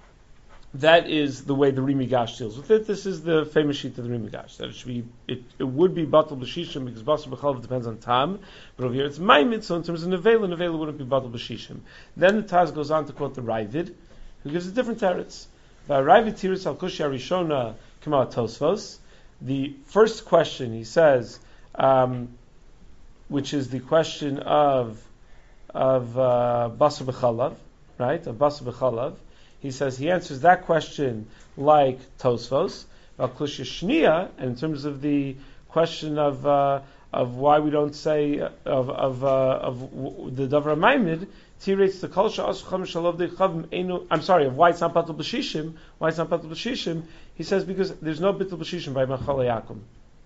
A: that is the way the Rimigash deals with it. This is the famous sheet of the Rimigash. That it should be, it, it would be batal b'shishim because basar b'chalav depends on tam, but over here it's maimed. So in terms of nevela, nevela wouldn't be batal b'shishim. Then the Taz goes on to quote the Ravid, who gives a different teretz. V'Ravid tiris al kushya rishona k'ma Tosfos. The first question he says, um, which is the question of of uh, basar b'chalav, right? Of basar b'chalav. He says he answers that question like Tosfos, Al-Klushya Shniya, and in terms of the question of uh, of why we don't say uh, of of uh, of w- the Davar Maimed, Tirates the Kolsha Asucham Shalov de Chavim Einu. I'm sorry, of why it's not Batul B'Shishim. Why it's not Batul B'Shishim? He says because there's no Bittul B'Shishim by Machal Yakum.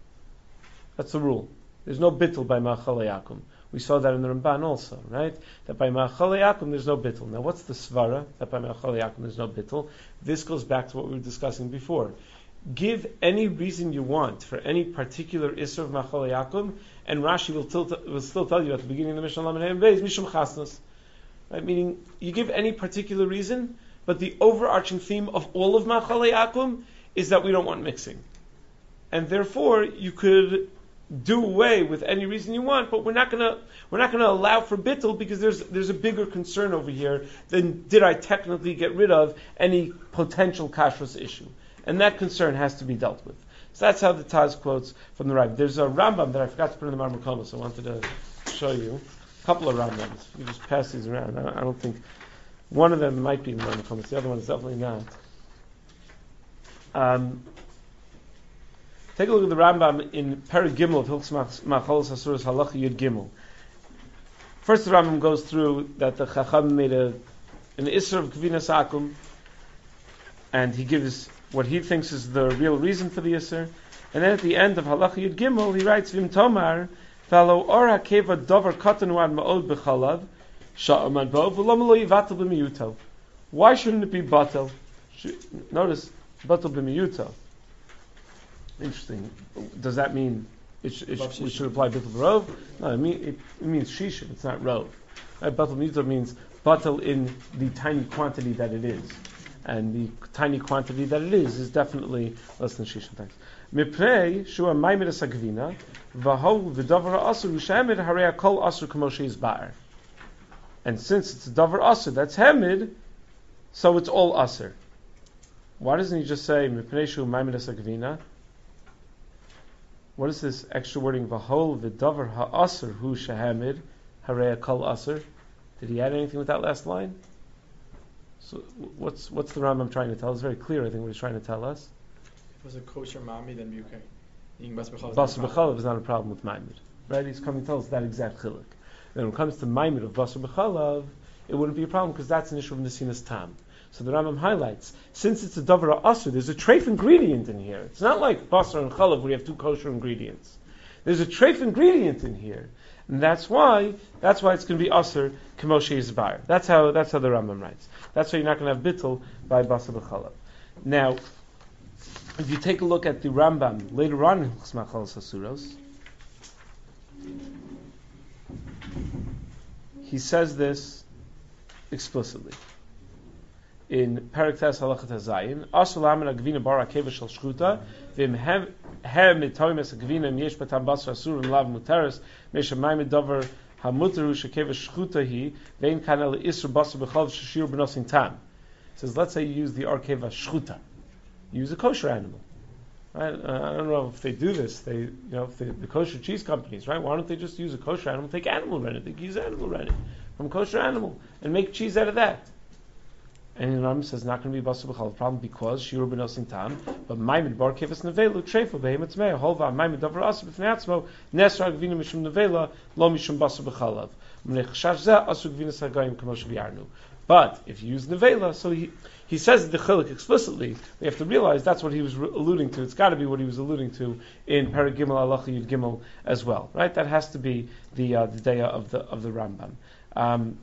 A: That's the rule. There's no Bittul by Machal Yakum. We saw that in the Ramban also, right? That by Ma'achal Yakum there's no bittul. Now, what's the svara that by Ma'achal Yakum there's no bittul? This goes back to what we were discussing before. Give any reason you want for any particular isser of Ma'achal Yakum, and Rashi will, tilt, will still tell you at the beginning of the Mishnah Lamed Hey Beis Mishum Chasnas, right? Meaning you give any particular reason, but the overarching theme of all of Ma'achal Yakum is that we don't want mixing, and therefore you could do away with any reason you want, but we're not gonna we're not gonna allow for bittul because there's there's a bigger concern over here than did I technically get rid of any potential kashrus issue, and that concern has to be dealt with. So that's how the Taz quotes from the Rav. There's a Rambam that I forgot to put in the Marmar Koma, so I wanted to show you a couple of Rambams. You just pass these around. I, I don't think one of them might be in the Marmar Koma. The other one is definitely not. Um, Take a look at the Rambam in Perek Gimel of Hilchos Machalos Hasuros Halacha Yud Gimel. First, the Rambam goes through that the Chacham made a, an Isser of Kvinas Akum, and he gives what he thinks is the real reason for the Isser. And then at the end of Halacha Yud Gimel, he writes, Vim Tomar, Valo or hakeva dover katanu ad ma'od b'chalav, sha'amad bo, v'lom lo yivatel b'miyuto. Why shouldn't it be batel? Notice, batel b'miyuto. Interesting. Does that mean it sh- it sh- we should apply batel b'rov? No, it, mean, it, it means shisha, it's not rov. Right? Batel b'miyuto means batel in the tiny quantity that it is. And the tiny quantity that it is is definitely less than shisha. Thanks. Miprei shua maimid asagvina v'ho v'davar asur v'shemid harei kol asur k'moshe yizbar. And since it's a davar asur, that's hemid, so it's all asur. Why doesn't he just say miprei shua maimid asagvina? What is this extra wording v'ho v'davar ha'asur hu shehemid harei kol asur? Did he add anything with that last line? So what's what's the Rambam trying to tell us? It's very clear, I think, what he's trying to tell us.
B: If it was a kosher mami, then be okay. Eating bas b'chalav
A: Basar b'chalav is not a problem with Maimid. Right? He's coming to tell us that exact chiluk. Then when it comes to Maimid of Basar b'chalav, it wouldn't be a problem because that's an issue of Nesinas Tam. So the Rambam highlights, since it's a davar asur, there's a treif ingredient in here. It's not like Basar and Chalav where you have two kosher ingredients. There's a treif ingredient in here. And that's why, that's why it's going to be asur k'moshe yizbar. That's how, that's how the Rambam writes. That's why you're not going to have bittul by Basar b'chalav. Now, if you take a look at the Rambam later on in Chosmach Chalas Hasuros, he says this explicitly in Perek Tes Halachat Hazayin. Asur lamed agvina bar akeva shel shchuta v'im hem mitoimes agvina im yesh batam basar asur and lav muteres meshamayim davar hamuteru shekeva shchuta hi vein kan el isur basar b'chalav sheshir b'nosin tam. It says, let's say you use the arkeva shchuta. Use a kosher animal, right? Uh, I don't know if they do this. They, you know, if they, the kosher cheese companies, right? Why don't they just use a kosher animal? Take animal rennet. They can use animal rennet from kosher animal and make cheese out of that. And the Rambam says not going to be basar b'chalav problem because shirur b'nosin tam. But maimed bar kivas nevela treifa behemet meya holva maimed davar asur b'fnei atzmo nesra gvina mishum nevela lo mishum basar b'chalav. M'nei chashash zeh asur gvina sagayim k'moshe v'yarnu. But if you use nevela, so he he says the chiluk explicitly. We have to realize that's what he was re- alluding to. It's got to be what he was alluding to in Perek Gimel Halacha Yud Gimel as well, right? That has to be the uh, the daya of the of the Rambam. Um,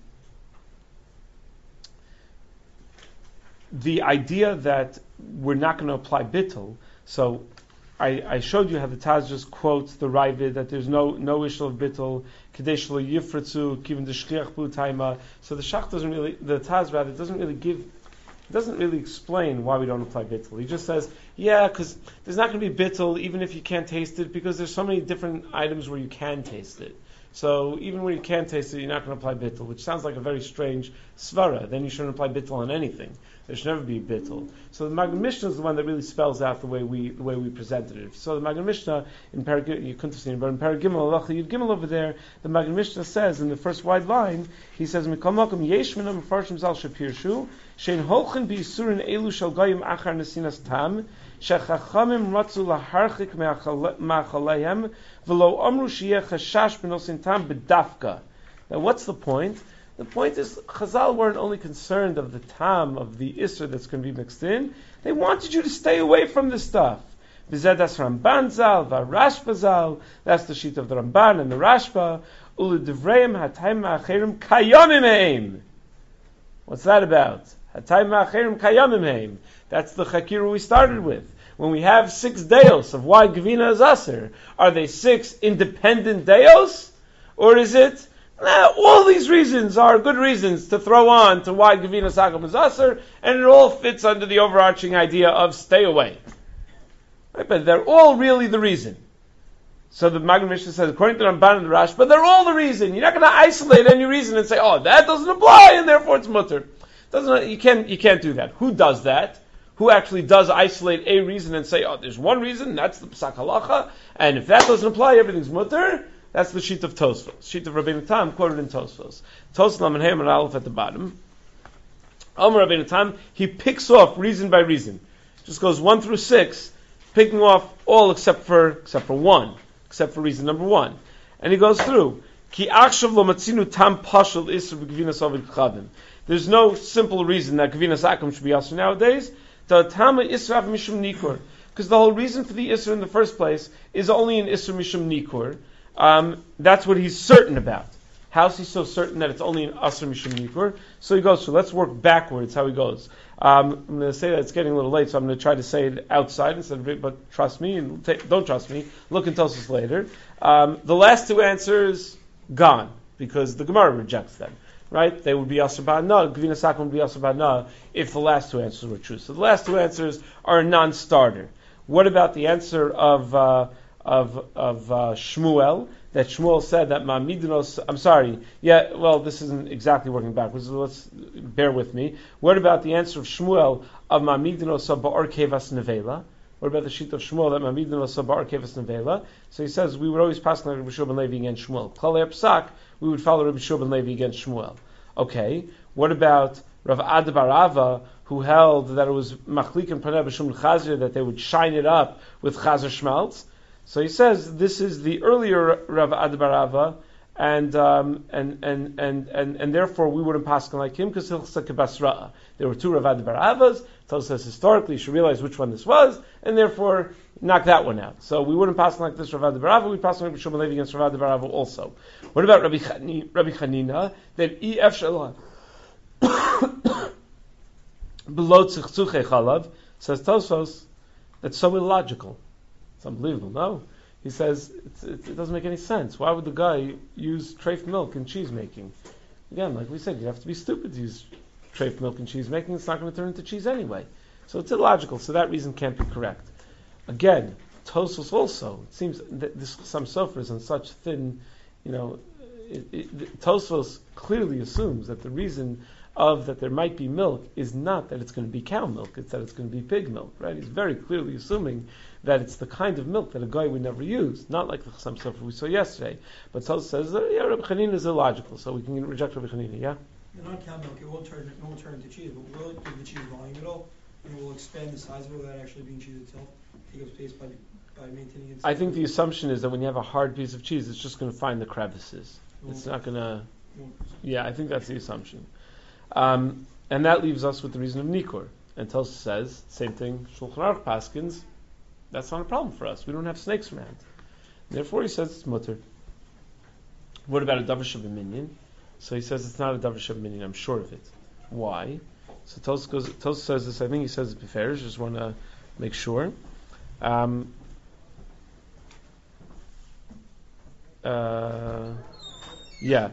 A: the idea that we're not going to apply bittul. So I, I showed you how the Taz just quotes the Ravid that there's no no issue of bittul. Kadesh lo yifratzu kivin deshkiach bu taima. So the Shach doesn't really, the Taz rather doesn't really give, doesn't really explain why we don't apply bittul. He just says, yeah, because there's not going to be bittul even if you can't taste it because there's so many different items where you can taste it. So even when you can't taste it, you're not going to apply bittul, which sounds like a very strange svara. Then you shouldn't apply bittul on anything. There should never be bittul. So the Magen Mishnah is the one that really spells out the way we the way we presented it. So the Magen Mishnah in Perek, you couldn't have seen it, but in Perek Gimel Halacha Yud Gimel over there, the Magen Mishnah says in the first wide line, he says Mikol Makom Yesh Minam Mefarshim Zal Shapirshu Shein Holchen B'Yisurin Elu Shel Goyim Achar Nesinas Tam Shechachamim Ratzu Laharchik Ma'achalehem V'Lo Amru Sheyeh Chashash B'Nosin Tam B'Dafka. Now what's the point? The point is, Chazal weren't only concerned of the tam of the Isser that's going to be mixed in, they wanted you to stay away from this stuff. B'zedas Ramban Zal, V'Rashba Zal, that's the sheet of the Ramban and the Rashba, Ulu Devreim Hatayim Ma'acherim Kayamim Heim. What's that about? Hatayim Ma'acherim Kayamim Heim. That's the Chakira we started with. When we have six deos of why Gevina is Aser, are they six independent deos? Or is it, Now, all these reasons are good reasons to throw on to why Gevina Sagam is Aser, and it all fits under the overarching idea of stay away. Right? But they're all really the reason. So the Magen Mishnah says, according to Ramban and the Rash, but they're all the reason. You're not going to isolate any reason and say, oh, that doesn't apply, and therefore it's mutter. Doesn't you can't you can't do that. Who does that? Who actually does isolate a reason and say, oh, there's one reason, that's the Psak Halacha, and if that doesn't apply, everything's mutter? That's the sheet of Tosfos. Sheet of Rabbeinu Tam quoted in Tosfos. Tosfos Laman Hey and Aleph at the bottom. Omer Rabbeinu Tam, he picks off reason by reason. Just goes one through six, picking off all except for except for one, except for reason number one. And he goes through. Ki achshav lo matzinu tam pashal isur b'gevinas ovid chavim. There's no simple reason that Gevinas Akum should be asked nowadays. The Tama Isra Mishum Nikur. Because the whole reason for the Isra in the first place is only an Isra Mishum Nikur. Um, that's what he's certain about. How's he so certain that it's only an Asr Mishum Nikur? So he goes, so let's work backwards how he goes. Um, I'm going to say that it's getting a little late, so I'm going to try to say it outside instead of it, but trust me, and t- don't trust me, look and tell us later. Um, the last two answers, gone, because the Gemara rejects them. Right? They would be Asr Ba'ana, Gvina Sakum would be Asr Ba'ana if the last two answers were true. So the last two answers are a non-starter. What about the answer of uh, of of uh, Shmuel? That Shmuel said that Ma'amidinos, I'm sorry, yeah, well, this isn't exactly working backwards, so let's bear with me. What about the answer of Shmuel of Ma'amidinos Ba'ar Kevas Nevela? What about the sheet of Shmuel that Ma'amidinos Ba'ar Kevas Nevela? So he says we would always pass like Rabbi Shua ben Levi against Shmuel. Klalei Psak, we would follow Rabbi Shua ben Levi against Shmuel. Okay, what about Rav Ad bar Ava, who held that it was Machlik and Paneh B'Shum Chazir, that they would shine it up with Chazir Shmaltz? So he says this is the earlier Rav Ad bar Ava, and um, and, and and and and therefore we wouldn't pass like him because Hilchsa Kebasra'a. There were two Rav Ad bar Avas. Tells us historically you should realize which one this was, and therefore knock that one out. So we wouldn't pass like this Rav Ad bar Ava. We pass like Rabbi Shimon Levi against Rav Ad bar Ava also. What about Rabbi Chani, Rabbi Chanina that E F Shalom below Tzchuche Chalav says Tosfos that's so illogical. It's unbelievable, no? He says it's, it, it doesn't make any sense. Why would the guy use treif milk in cheese making? Again, like we said, you have to be stupid to use treif milk in cheese making. It's not going to turn into cheese anyway. So it's illogical. So that reason can't be correct. Again, Tosfos also. It seems that this some sofer is on such thin, you know, it, it, Tosfos clearly assumes that the reason of that there might be milk is not that it's going to be cow milk, it's that it's going to be pig milk, right? He's very clearly assuming that it's the kind of milk that a guy would never use, not like the Chassam Sofer we saw yesterday. But Tosfos says, that, yeah, Rabbi Chanina is illogical, so we can reject Rabbi Chanina, yeah?
I: And on cow milk, it won't turn, it won't turn into cheese, but will it give the cheese volume at all? And it will expand the size of it without actually being cheese itself? Take up space by, by maintaining its...
A: I think the assumption is that when you have a hard piece of cheese, it's just going to find the crevices. It's not going to... Yeah, I think that's the assumption. Um, and that leaves us with the reason of Nikur. And Tosfos says, same thing, Shulchan Aruch Paskins, that's not a problem for us. We don't have snakes around. Therefore, he says it's mutter. What about a davar sheb'minyan? So he says it's not a davar sheb'minyan. I'm sure of it. Why? So Tosfos goes. Tosfos says this. I think he says it beferish. Just want to make sure. Um, uh, yeah.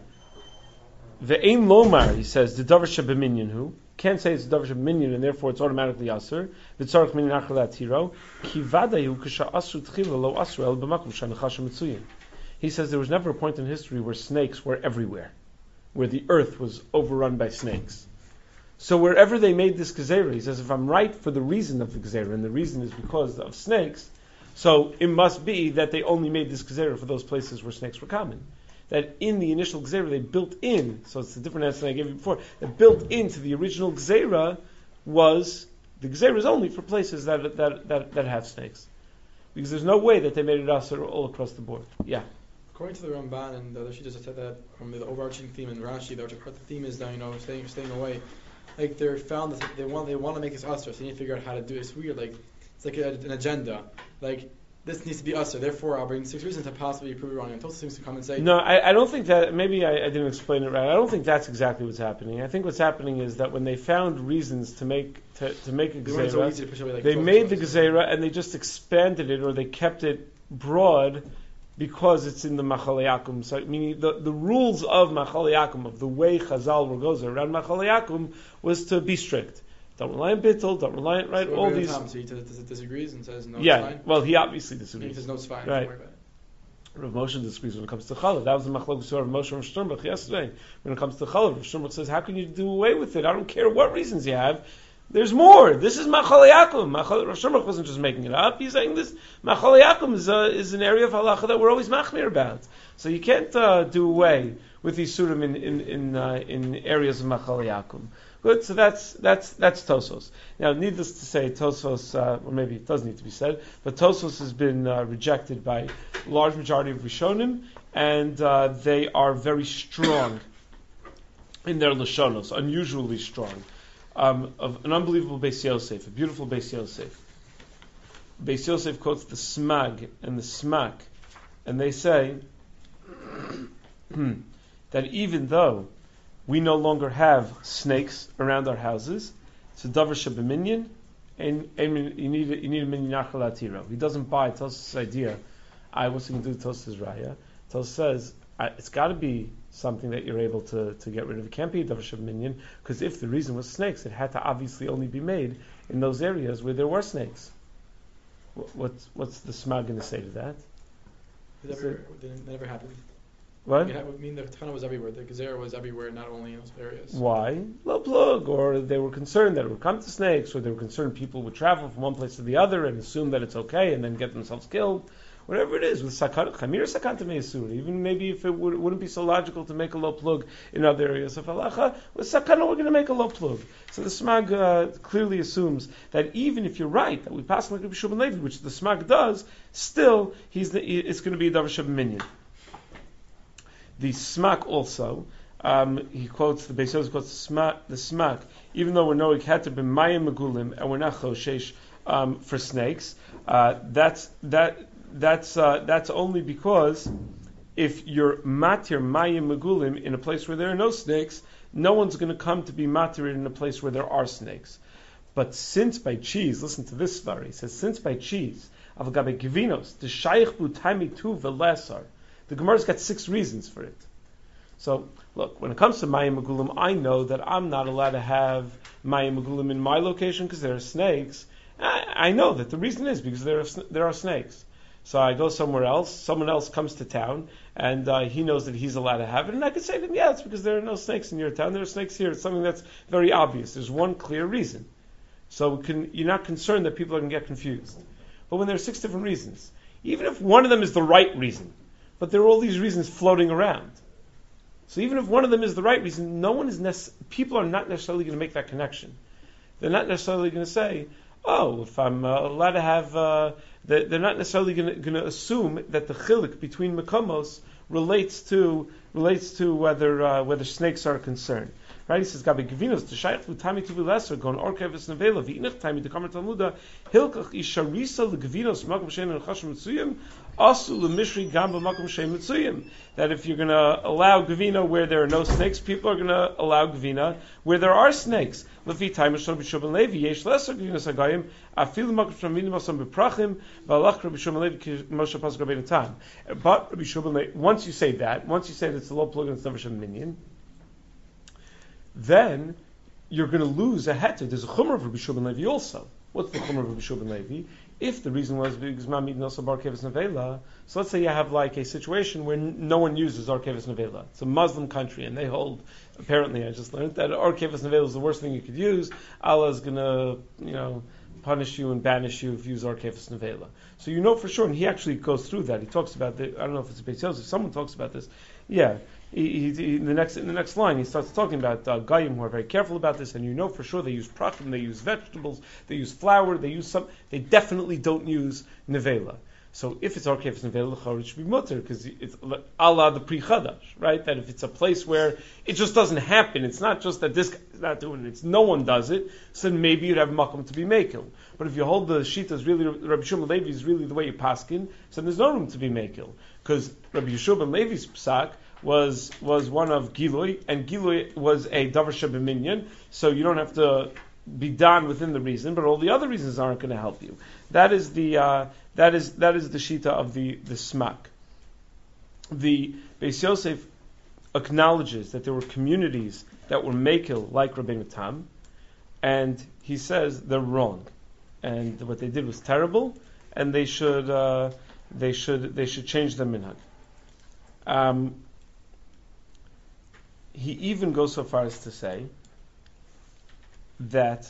A: Ve'ein lomar. He says the davar sheb'minyan who. Can't say it's a davar sheb'minyan and therefore it's automatically aser. V'tzarich minyan achal atiro ki vadayu kasha asru tchila lo asru el b'makom shanichasha mitzuyin. He says there was never a point in history where snakes were everywhere, where the earth was overrun by snakes. So wherever they made this gezerah, he says if I'm right for the reason of the gezerah, and the reason is because of snakes, so it must be that they only made this gezerah for those places where snakes were common. That in the initial Gzeira they built in, so it's a different answer than I gave you before, that built into the original Gzeira was, the Gzeira is only for places that, that that that have snakes. Because there's no way that they made it asur all across the board. Yeah.
B: According to the Ramban and the other she just said that um, the overarching theme in Rashi, the overarching theme is that, you know, staying staying away. Like they're found that they want they want to make this asur, so they need to figure out how to do it. It's weird, like it's like a, an agenda. Like this needs to be usher, therefore I'll bring six reasons to possibly prove it wrong. And Tosfos seems to come and say...
A: No, I, I don't think that... Maybe I, I didn't explain it right. I don't think that's exactly what's happening. I think what's happening is that when they found reasons to make to, to make a gezerah,
B: so easy to push away, like,
A: they made the gezerah and they just expanded it or they kept it broad because it's in the Machal Yakum. So, meaning the, the rules of Machal Yakum, of the way Chazal were goes around Machal Yakum, was to be strict. Don't rely on bittul, don't rely on, right,
B: so
A: all these...
B: Time, so he t- t- disagrees and says no,
A: yeah,
B: it's fine?
A: Well, he obviously disagrees.
B: He says no, it's fine,
A: right.
B: Don't worry about it.
A: Rav Moshe disagrees when it comes to Chalav. That was the machlokes of Moshe and Sternbach yesterday. When it comes to Chalav, Rav Sternbach says, how can you do away with it? I don't care what reasons you have. There's more. This is Machal Yakum. Rav Sternbach wasn't just making it up. He's saying this Machal Yakum is, uh, is an area of halacha that we're always machmir about. So you can't uh, do away with these surim in in in, uh, in areas of Machal Yakum. Good, so that's that's that's Tosfos. Now, needless to say, Tosfos, uh, or maybe it does need to be said, but Tosfos has been uh, rejected by a large majority of Rishonim, and uh, they are very strong in their Lashonos, unusually strong. um, of an unbelievable Beis Yosef, a beautiful Beis Yosef. Beis Yosef quotes the Smag and the Smak, and they say that even though we no longer have snakes around our houses, it's a davar shebeminyan, and, and you need a, you need a minyan nachal atiro. He doesn't buy. It tells us this idea. I was going to do Tos's Raya. Tos says I, it's got to be something that you're able to, to get rid of. It can't be a davar shebeminyan, because if the reason was snakes, it had to obviously only be made in those areas where there were snakes. What, what's what's the Smag going to say to that?
B: That never, that never happened.
A: What?
B: It, I mean, the Tana was everywhere. The Gezerah was everywhere, not only in those areas.
A: Why? Low plug, or they were concerned that it would come to snakes, or they were concerned people would travel from one place to the other and assume that it's okay and then get themselves killed. Whatever it is, with sakan, chamir sakanta me'asura, even maybe if it, would, it wouldn't be so logical to make a low plug in other areas of halacha, with sakana we're going to make a low plug. So the Smag uh, clearly assumes that even if you're right, that we pass like Rabbi Shimon Levi, which the Smag does, still he's the, it's going to be a davar shebeminyan. The Smak also, um, he quotes, the Beis Yosef quotes the Smak, the Smak, even though we're knowing had to be mayim megulim and we're not choshesh um, for snakes, uh, that's that that's uh, that's only because if you're matir mayim megulim in a place where there are no snakes, no one's going to come to be matir in a place where there are snakes. But since by cheese, listen to this story. He says, since by cheese, avagabe givinos, the shaykh bu taimi tu velasar. The Gemara's got six reasons for it. So, look, when it comes to Mayim Megulim, I know that I'm not allowed to have Mayim Megulim in my location because there are snakes. I, I know that the reason is because there are there are snakes. So I go somewhere else, someone else comes to town, and uh, he knows that he's allowed to have it, and I can say to him, yeah, it's because there are no snakes in your town, there are snakes here. It's something that's very obvious. There's one clear reason. So can, you're not concerned that people are going to get confused. But when there are six different reasons, even if one of them is the right reason, but there are all these reasons floating around. So even if one of them is the right reason, no one is nece- people are not necessarily going to make that connection. They're not necessarily going to say, "Oh, if I'm uh, allowed to have," uh, they're, they're not necessarily going to assume that the chilik between mekomos relates to relates to whether uh, whether snakes are concerned. Right? He says, "Gabi gavinos to shayach l'tami tu v'leser gon orkeves nevela v'inich tami dekamar talmuda hilkach isharisa l'gavinos makom shein and chashim mitzuyim asu l'mishri gam b'makom shein mitzuyim." That if you're going to allow gavina where there are no snakes, people are going to allow gavina where there are snakes. L'fi time of Rabbi Shimon Levi yesh lesser gavinos hagayim afilu makom shein mitzuyim b'prachim v'alach Rabbi Shimon Levi Moshe Pasuk Rabbeinu Tam. But Rabbi Shimon Levi, once you say that, once you say that it's a low plug and it's never shebeminyan, then you're going to lose a heter. There's a chumrah of Rabbi Shimon Levi also. What's the chumrah of Rabbi Shimon Levi? If the reason was because Mamid Nosa Bar Kevis Nevela, so let's say you have like a situation where n- no one uses Ar Kevis Nevela. It's a Muslim country, and they hold, apparently I just learned, that Ar Kevis Nevela is the worst thing you could use. Allah is going to, you know, punish you and banish you if you use Ar Kevis Nevela. So you know for sure, and he actually goes through that. He talks about the, I don't know if it's a Beis Yosef, someone talks about this. Yeah. He, he, in the next in the next line, he starts talking about uh, Goyim who are very careful about this, and you know for sure they use prachim, they use vegetables, they use flour, they use some. They definitely don't use nevela. So if it's arkef nevela, it should be mutter because it's Allah the pri chadash, right? That if it's a place where it just doesn't happen, it's not just that this guy's not doing it; it's no one does it. So then maybe you'd have makom to be mekel. But if you hold the shita is really Rabbi Shimon Levi is really the way you paskin, so there's no room to be mekel because Rabbi Shimon Levi's psak was was one of Gilui, and Gilui was a davar shebeminyan, so you don't have to be done within the reason, but all the other reasons aren't going to help you. That is the uh, that is that is the shita of the the smak. The Beis Yosef acknowledges that there were communities that were mekel like Rabbeinu Tam, and he says they're wrong, and what they did was terrible, and they should uh, they should they should change their minhag. Um, He even goes so far as to say that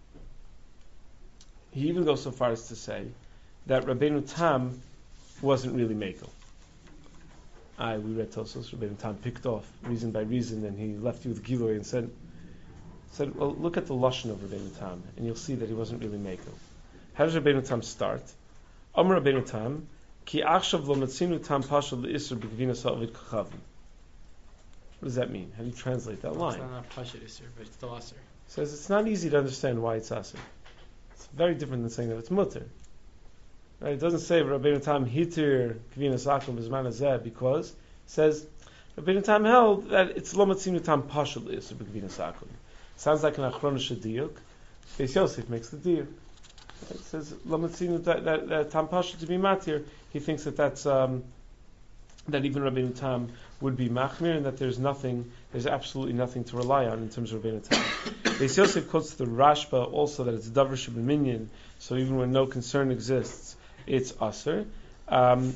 A: he even goes so far as to say that Rabbeinu Tam wasn't really mekel. I we read Tosos. Rabbeinu Tam picked off reason by reason, and he left you with Giloy and said, said, well, look at the lashon of Rabbeinu Tam, and you'll see that he wasn't really mekel. How does Rabbeinu Tam start? Amar Rabbeinu Tam, ki achshav lo matzinu tam pashal le'isur b'gvina sa'avid kachavim. What does that mean? How do you translate that line?
B: It's not a pashut isur, but it's still asur.
A: says it's not easy to understand why it's asur. It's very different than saying that it's mutter. Right? It doesn't say Rabbeinu Tam hitir gvinas akum b'zman hazeh because it says Rabbeinu Tam held that it's lo matzinu tam pashul isur b'gvinas akum. Sounds like an achrona shadiyuk. Beis Yosef makes the deal. It says lo matzinu that that, that tam pashul to be matir. He thinks that that's um, that even Rabbeinu Tam would be machmir, and that there's nothing, there's absolutely nothing to rely on in terms of Rabbeinu Tam. Beis Yosef quotes the Rashba also that it's davar shebeminyan, so even when no concern exists, it's asur. Um,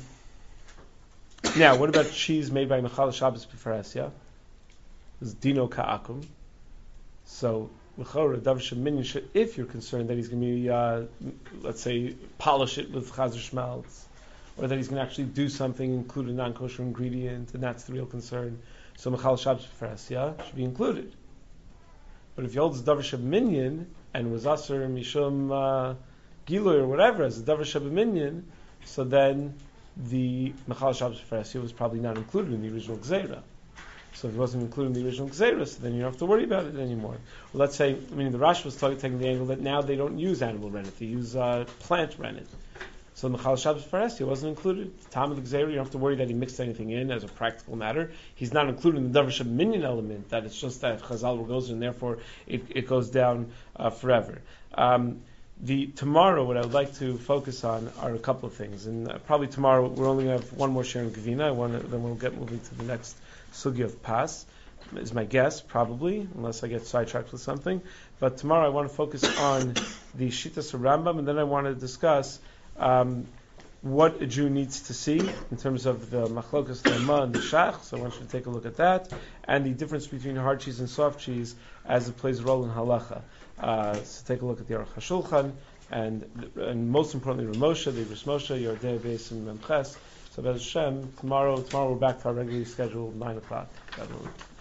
A: now, what about cheese made by Mechal Shabbos B'Faresya? It's dino ka'akum. So, l'chora davar shebeminyan, if you're concerned that he's going to be, uh, let's say, polish it with chazer shmaltz, or that he's going to actually do something, include a non-kosher ingredient, and that's the real concern. So Mechal Shabbos B'Faresya should be included. But if you hold the davar shebeminyan and was asur mishum uh, gilui or whatever as a davar shebeminyan, so then the Mechal Shabbos B'Faresya was probably not included in the original gzeira. So if it wasn't included in the original gzeira, so then you don't have to worry about it anymore. Well, let's say, I mean, the Rashi was talking, taking the angle that now they don't use animal rennet, they use uh, plant rennet. So the Mechal Shabbos B'Faresya wasn't included. The time of the Gzeira, you don't have to worry that he mixed anything in as a practical matter. He's not included in the davar shebeminyan element, that it's just that Chazal goes and therefore it, it goes down uh, forever. Um, the tomorrow, what I would like to focus on are a couple of things, and uh, probably tomorrow we're only going to have one more share in Gevina. I want to, then we'll get moving to the next sugya of Pas. Is my guess, probably, unless I get sidetracked with something. But tomorrow I want to focus on the Shitas Rambam, and then I want to discuss Um, what a Jew needs to see in terms of the machlokas lema and the shach. So I want you to take a look at that, and the difference between hard cheese and soft cheese as it plays a role in halacha. Uh, so take a look at the Aruch HaShulchan, and and most importantly, Ramosha, the Yivros Moshe, Yordei Beis and Memches. So Bez Hashem, tomorrow, tomorrow we're back to our regularly scheduled nine o'clock. God willing.